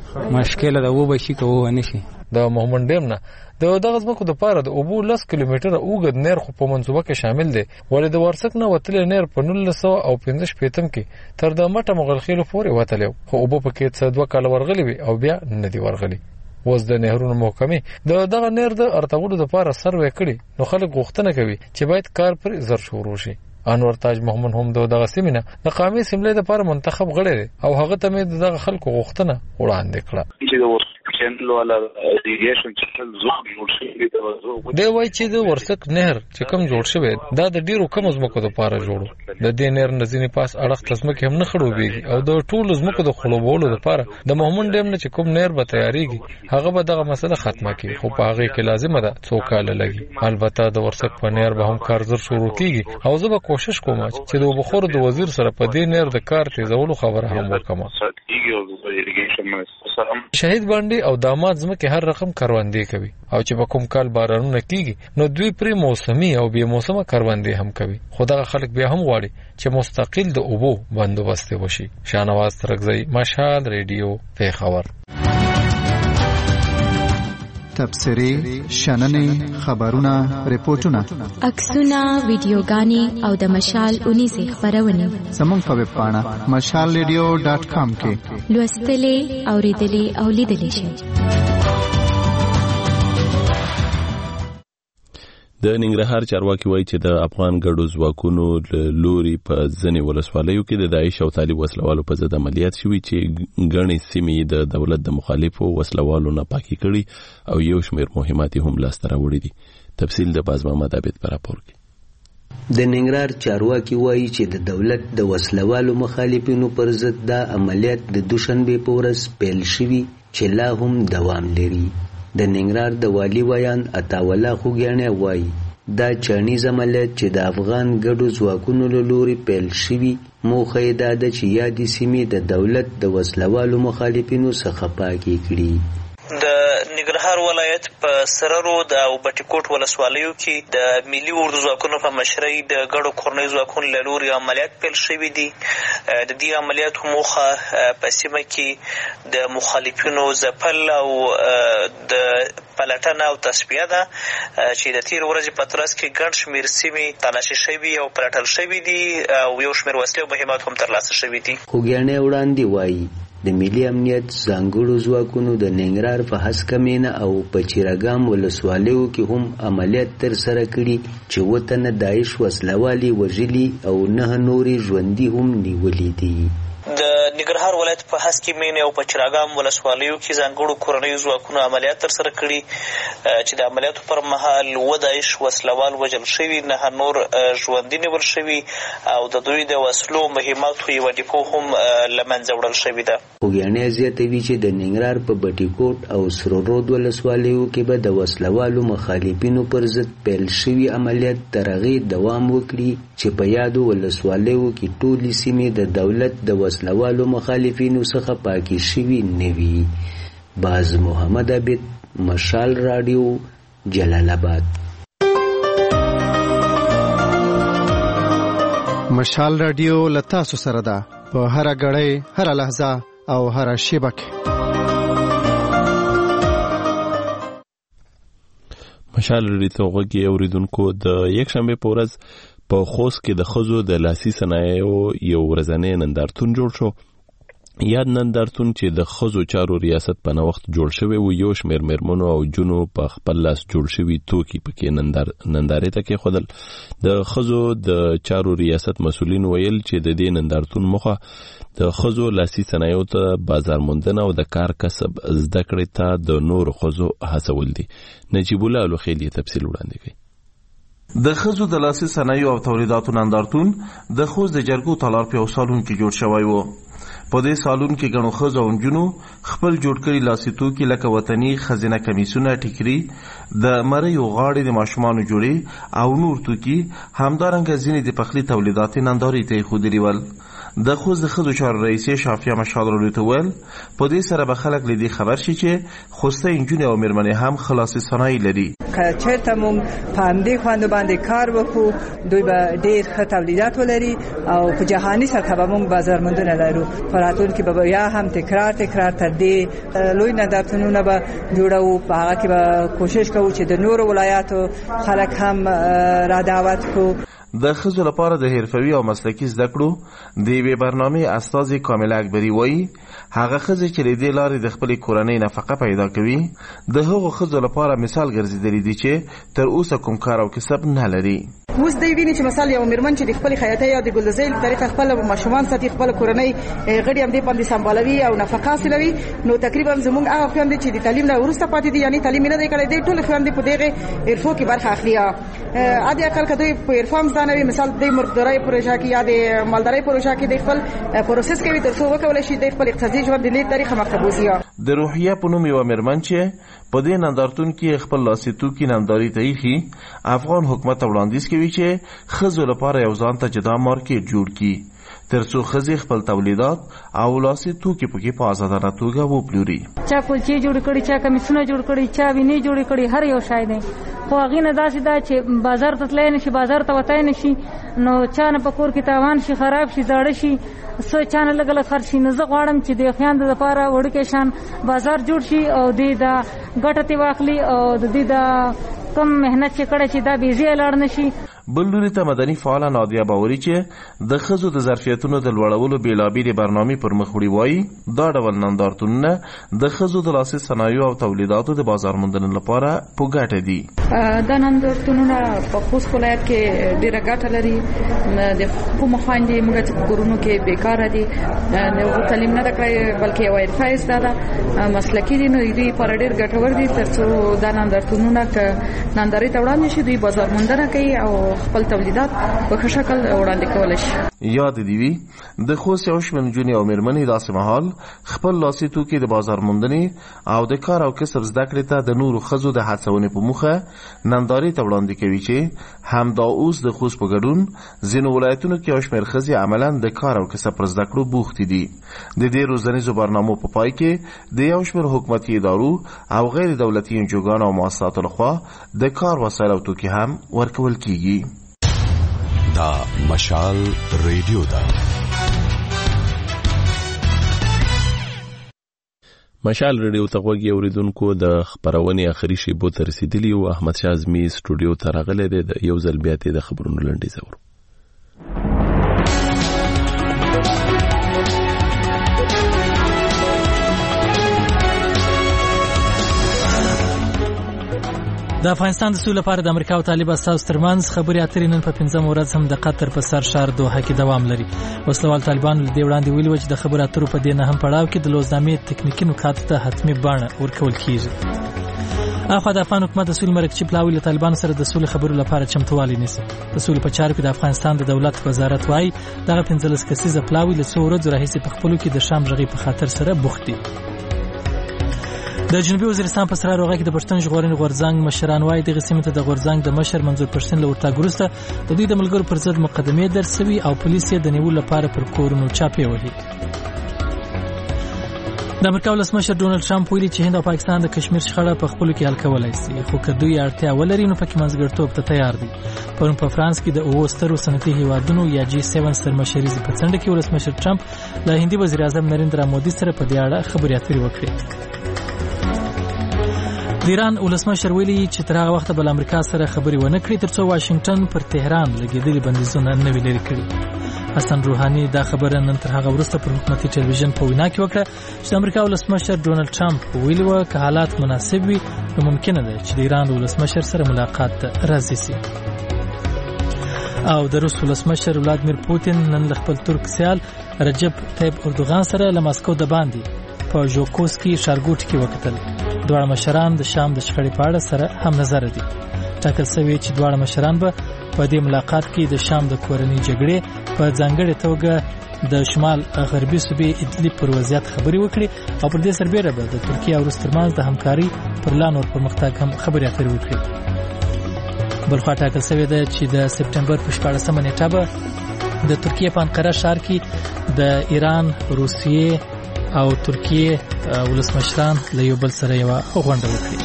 مشکل ده وبه شي کوو نشي. د محمد ډیم نه د دغه ځمکو د پاره د اوبو لس کیلومتره اوږد نهر خو په منصوبه کې شامل دی ولې د ورسک نه وتلې نهر په نولس سوه او پنځه شپېتم کې تر د مټه مغلخیلو پورې وتلی خو اوبه پکې څه دوه کاله ورغلي وي او بیا نه دي ورغلي. اوس د نهرونو محکمې د دغه نهر د ارتولو دپاره سروې کړي نو خلک غوښتنه کوي چې باید کار پر زر شروع شي. انور تاج محمد هم دغه سیمې نه د قومي اسمبلی دپاره منتخب غړی دی او هغه ته مې دغه خلکو غوښتنه وړاندې کړه. دی وایي چې د ورسک نهر چې کم جوړ شوی دا د ډیرو کم ځمکو دپاره جوړو د دې نهر نه ځینې پاس اړخ ته ځمکې هم نه خړوبېږي او د ټولو ځمکو د خړوبولو دپاره د محمود ډیم نه چې کوم نهر به تیاریږي هغه به دغه مسله ختمه کړي خو په هغې کې لازمه ده څو کاله لګي. البته د ورسک په نهر به هم کار زر شروع کېږي او زه به کوشش کوم چې د اوبخور د وزیر سره په دې نهر د کار تیزولو خبره هم وکړم. شهید باندې او داماد ځمکې هر رقم کروندې کوي او چې په کوم کال بارانونه کیږي نو دوی پرې موسمي او بې موسمه کروندې هم کوي خو دغه خلک بیا هم غواړي چې مستقل د اوبو بندوبست وشي. شانواز ترکزی مشال ریډیو پیښور. تبصرې شننې خبرونه ریپورتونه عکسونه ویډیوګانې او د مشال اونیزه خبرونه زموږ په ویب پاڼه مشال ریډیو ډاټ کام کې لوستلې اوریدلې او لیدلې شئ. د ننګرهار چارواکي وایي چې د افغان ګډو ځواکونو لوري په ځنې ولسوالیو کې د داعش او طالب وسلوالو په ضد عملیات شوي چې ګڼې سیمې د دولت د مخالفو وسلوالو نه پاکي کړي او یو شمېر مهمات هم لاسته راوړي دي. تفصیل د باز محمد عابد په راپور کې. د ننګرهار چارواکي وایي چې د دولت د وسلوالو مخالفینو پر ضد دا عملیات د دوشنبې په ورځ پیل شوي چې لا هم دوام لري. د ننګرهار د والي ویان عطاوالله خوږیاڼی وایي دا چانیز عملیات چې د افغان ګډو ځواکونو له لوري پیل شوي موخه یې دا ده چې یادې سیمې د دولت د وسلوالو مخالفینو څخه پاکې کړي. د ننګرهار ولایت په سررو د او بټیکوټ ولسوالیو کې د ملي اردو ځواکونو په مشرۍ د ګډو کورنۍ ځواکونو له لوري عملیات پیل شوي دي. د دې عملیاتو موخه په سیمه کې د مخالفینو ځپل او د پلټنه او تصفیه ده چې د تیر ورځې په ترڅ کې ګڼ شمېر سیمې تلاشي شوي او پلټل شوي دي او یو شمېر وسلې او مهمات هم ترلاسه شوي دي. خوږیاڼی وړاندې وایي د ملي امنیت ځانګړو ځواکونو د ننګرهار په هسکه مینه او په چیراګام ولسوالیو کې هم عملیات ترسره کړي چې اووه تنه داعش وسلوالي وژلي او نهه نورې ژوندي هم نیولي دي. د ننګرهار ننګرهار ولایت په هسکې مین او په چراګام ولسوالیو کې ځانګړو کورنیو ځواکونو عملیات ترسره کړي چې د عملیاتو پر مهال اووه داعش وسلوال وژل شوي، نهه نور ژوندي نیول شوي او د دوی د وسلو مهماتو یوه ډیپو هم له منځه وړل شوې ده. خوږیاڼي زیاتوي چې د ننګرهار په بټي کوټ او سره رود ولسوالیو کې به د وسلوالو مخالفینو پر ضد پیل شوي عملیات تر هغې دوام وکړي چې په یادو ولسوالیو کې ټولې سیمې د دولت د وسلوالو مخالفینو څخه پاکې شوي نه وي. باز محمد عبید، مشال راډیو، جلال آباد. مشال راډیو له تاسو سره ده په هره غړۍ، هره لحظه او هره شیبه کې. مشال راډیو ته غوږی اوریدونکو، د یکشنبه په ورځ په خوست کې د ښځو د لاسي صنایعو یو ورځنی نندارتون جوړ شو. یاد نندارتون چې د ښځو چارو ریاست په نوښت جوړ شوی و، یو شمېر مېرمنو او جونو په خپل لاس جوړ شوي توکي پکې نندار نندارې ته کېښودل. د ښځو د چارو ریاست مسؤلین ویل چې د دې نندارتون موخه د ښځو لاسي صنایعو ته بازار موندنه او د کار کسب زده کړې ته د نورو ښځو هڅول دي. نجیب الله الوخیل یې تفصیل وړاندې کوي. د ښځو د لاسي صنایعو او تولیداتو نندارتون د خوست د جرګو تالار په یو سالون کې جوړ شوی و. په دې سالون کې ګڼو ښځو او نجونو خپل جوړ کړي لاسي توکي لکه وطني خزینه کمیسونه، ټیکري، د مریو غاړې، د ماشومانو جوړې او نور توکي، همدارنګه ځینې د پخلي تولیدات نندارې ته ایښودلي ول. د خوست د ښځو چارو رئیسې شافیه مشال راډیو ته ویل په دې سره به خلک له دې خبر شي چې خوسته نجونې او مېرمنې هم خلاصي صنایع لري. که چېرته موږ په همدې خوندو باندې کار وکړو، دوی به ډېر ښه تولیدات ولري او په جهاني سطحه به موږ بازارموندنه لرو. په راتلونکي کې به یا هم تکرار تکرار تر دې لوی نندارتونونه به جوړوو. په هغه کې به کوشش کوو چې د نورو ولایاتو خلک هم را دعوت کړو. د ښځو لپاره د حرفوي او مسلکي زده کړو د یوې برنامې استازي کامله اکبري وایي هغه ښځې چې له دې لارې د خپلې کورنۍ نفقه پیدا کوي د هغو ښځو لپاره مثال ګرځېدلي دي چې تر اوسه کوم کار او کسب نه لري. اوس دوی ویني چې مثال یو مېرمن چې د خپلې خیاطۍ یا د ګلدوزۍ په طریقه خپل ماشومان ساتي، خپل کورنۍ غړي هم دې باندې سمبالوي او نفقه حاصلوي، نو تقریبا زموږ هغه خویندې چې د تعلیم نه وروسته پاتې دي، یعنی تعلیم نه دی کړی، دوی ټولې خویندې په دغه حرفو کې برخه اخلي. عادي اقل که دوی په حرفه هم زده نه وي، مثال د مرغدارۍ پروژه کې یا د مالدارۍ پروژه کې د خپل پروسس کوي تر څو وکولی شي د خپل اقتصادي ژوند د دې طریقه مخته بوځي. د روحیه په نوم یوه مېرمن چې په دې نندارتون کې خپل لاسي توکي نندارې ته ایښي، افغان حکومت ته وړاندیز کوي چې ښځو لپاره یو ځان ته جدا مارکیټ جوړ کړي تر څو ښځې خپل تولیدات او لاسي توکي پکې په ازادانه توګه وپلوري. چا کلچې جوړ کړي، چا کمیسونه جوړ کړي، چا وینې جوړ کړي، هر یو شی دی. خو هغې نه داسې ده چې بازار ته تللی نه شي، بازار ته وتی نه شي، نو چا نه په کور کې تاوان شي، خراب شي، زاړه شي، څه چا نه لږ لږ خرڅ شي. نو زه غواړم چې د خویندو لپاره وړوکی شان بازار جوړ شي او دې دا ګټه ترې واخلي او د دې دا کم محنت چې کړی چې دا بېځایه لاړ نه شي. بل لوري ته مدني فعاله نادیه باوري چې د ښځو د ظرفیتونو د لوړولو بېلابېلې برنامې پر مخ وړي وایي دا ډول نندارتونونه د ښځو د لاسي صنایعو او تولیداتو د بازار موندنې لپاره په ګټه دي. دا نندارتونونه په خوست ولایت کې ډېره ګټه لري. د کومه خویندې موږ چې په کورونو کې بېکاره دي، د تعلیم نه ده کړی بلکې یوه حرفه یې زده ده، مسلکي دي، نو دوی لپاره ډېر ګټور دي تر څو دا نندارتونونه که نندارې ته وړاندې شي دوی بازار موندنه کوي او خپل تولیدات په ښه شکل وړاندې کولی شي. یاد دې وي د خوست یو شمېر نجونې او مېرمنې داسې مهال خپل لاسي توکي د بازار موندنې او د کار او کسب زده کړې ته د نورو ښځو د هڅونې په موخه نندارې ته وړاندې کوي چې همدا اوس د خوست په ګډون ځینو ولایتونو کې یو شمېر ښځې عملاً د کار او کسب پر زده کړو بوختې دي. د دې روزنیزو برنامو په پای کې د یو شمېر حکومتي ادارو او غیر دولتي انجوګانو او مؤسساتو لخوا د کار وسایل او توکي هم ورکول کیږي. دا مشال ریډیو ده. مشال ریډیو ته غوږی اوریدونکو، د خبرونې اخري شیبو ته رسیدلی او احمد شاه اعظمي سټوډیو ته راغلی دی. د یو ځل بیا د خبرونو لنډیز اورو. د افغانستان د سولې لپاره د امریکا او طالب اساس ترمنځ خبرې اترې نن په پنځمه ورځ هم د قطر په سر شهر دوحه کې دوام لري. وسلوال طالبان له دې وړاندې ویلي و چې د خبرو اترو په دې نه هم پړاو کې د لوزنامې تکنیکي نکاتو ته حتمي بڼه ورکول کیږي. اخوا د افغان حکومت د سولې مرکزي پلاوی له طالبانو سره د سولې خبرو لپاره چمتووالی نیسي. د سولې په چارو کې د افغانستان د دولت وزارت وايي دغه پنځلس کسیزه پلاوی له څو ورځو راهیسې په خپلو کې د شام ژغې په خاطر سره بوخت دي. د جنوبي وزیرستان په سره روغه کې د پښتون ژغورنې غورځنګ مشران وايي دغه سیمه ته د غورځنګ د مشر منظور پښتون له ورتګ وروسته د دوی د ملګرو پر ضد مقدمې درسوي او پولیس یې د نیولو لپاره پر کورونو چاپې وهي. د امریکا ولسمشر ډونالد ټرمپ ویلي چې هند او پاکستان د کشمیر شخړه په خپلو کې حل کولای شي، خو که دوی اړتیا ولري نو پکې منځګړیتوب ته تیار دي. پرون په فرانس کې د اوو سترو صنعتي هیوادونو یا جی سیون سترمشریزې په څنډه کې ولسمشر ټرمپ له هندي وزیر اعظم نریندرا مودي سره په دې اړه خبرې اترې وکړې. د ایران ولسمشر ویلي چې تر هغه وخته به له امریکا سره خبرې ونه کړي ترڅو واشنگټن پر تهران لګېدلي بندیزونه نه وي لرې کړي. حسن روحاني دا خبره نن تر هغه وروسته پر حکومتي ټلویزیون په وینا کې وکړه چې د امریکا ولسمشر ډونالد ټرمپ ویلي و که حالات مناسب وي نو ممکنه ده چې د ایران ولسمشر سره ملاقات ته راضي شي. او د روس ولسمشر ولادیمیر پوتین نن له خپل ترک سیال رجب طیب اردوغان سره له ماسکو د باندې په ژوکوسکي ښارګوټي کې وکتل. دواړه مشران د شام د شخړې په اړه سره هم نظر دي. ټاکل شوی چې دواړه مشران به په دې ملاقات کې د شام د کورنۍ جګړې په ځانګړې توګه د شمال غربي صوبې ادلب پر وضعیت خبرې وکړي او پر دې سربېره به د ترکیه او روس ترمنځ د همکارۍ پر لا نور پرمختګ هم خبرې اترې وکړي. بلخوا ټاکل شوی ده چې د سپټمبر په شپاړسمه نیټه به د ترکیه په انقره ښار کې د ایران، روسیې او ترکیه ولسمشران له یو بل سره یوه غونډه وکړي.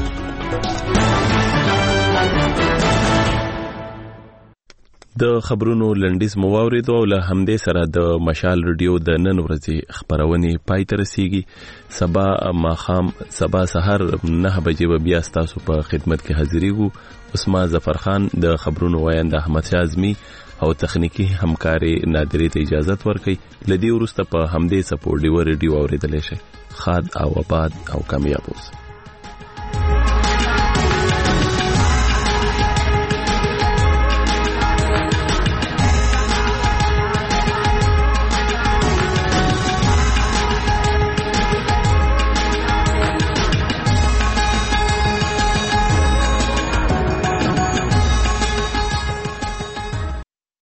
د خبرونو لنډیز مو واورېدو او له همدې سره د مشال رادیو د نن ورځې خبرونې پای ته رسیږي. سبا ماښام سبا سحر نه بجې به بیا ستاسو په خدمت کې حاضرېږو. عثمان ظفر خان د خبرونو وایند احمد شاه اعظمي او تخنیکی همکاري نادرې ته اجازه ورکړي. لدی ورسته په همدې سپورټ دی رادیو اوریدل شي. خاد او آباد او کامیاب اوسئ.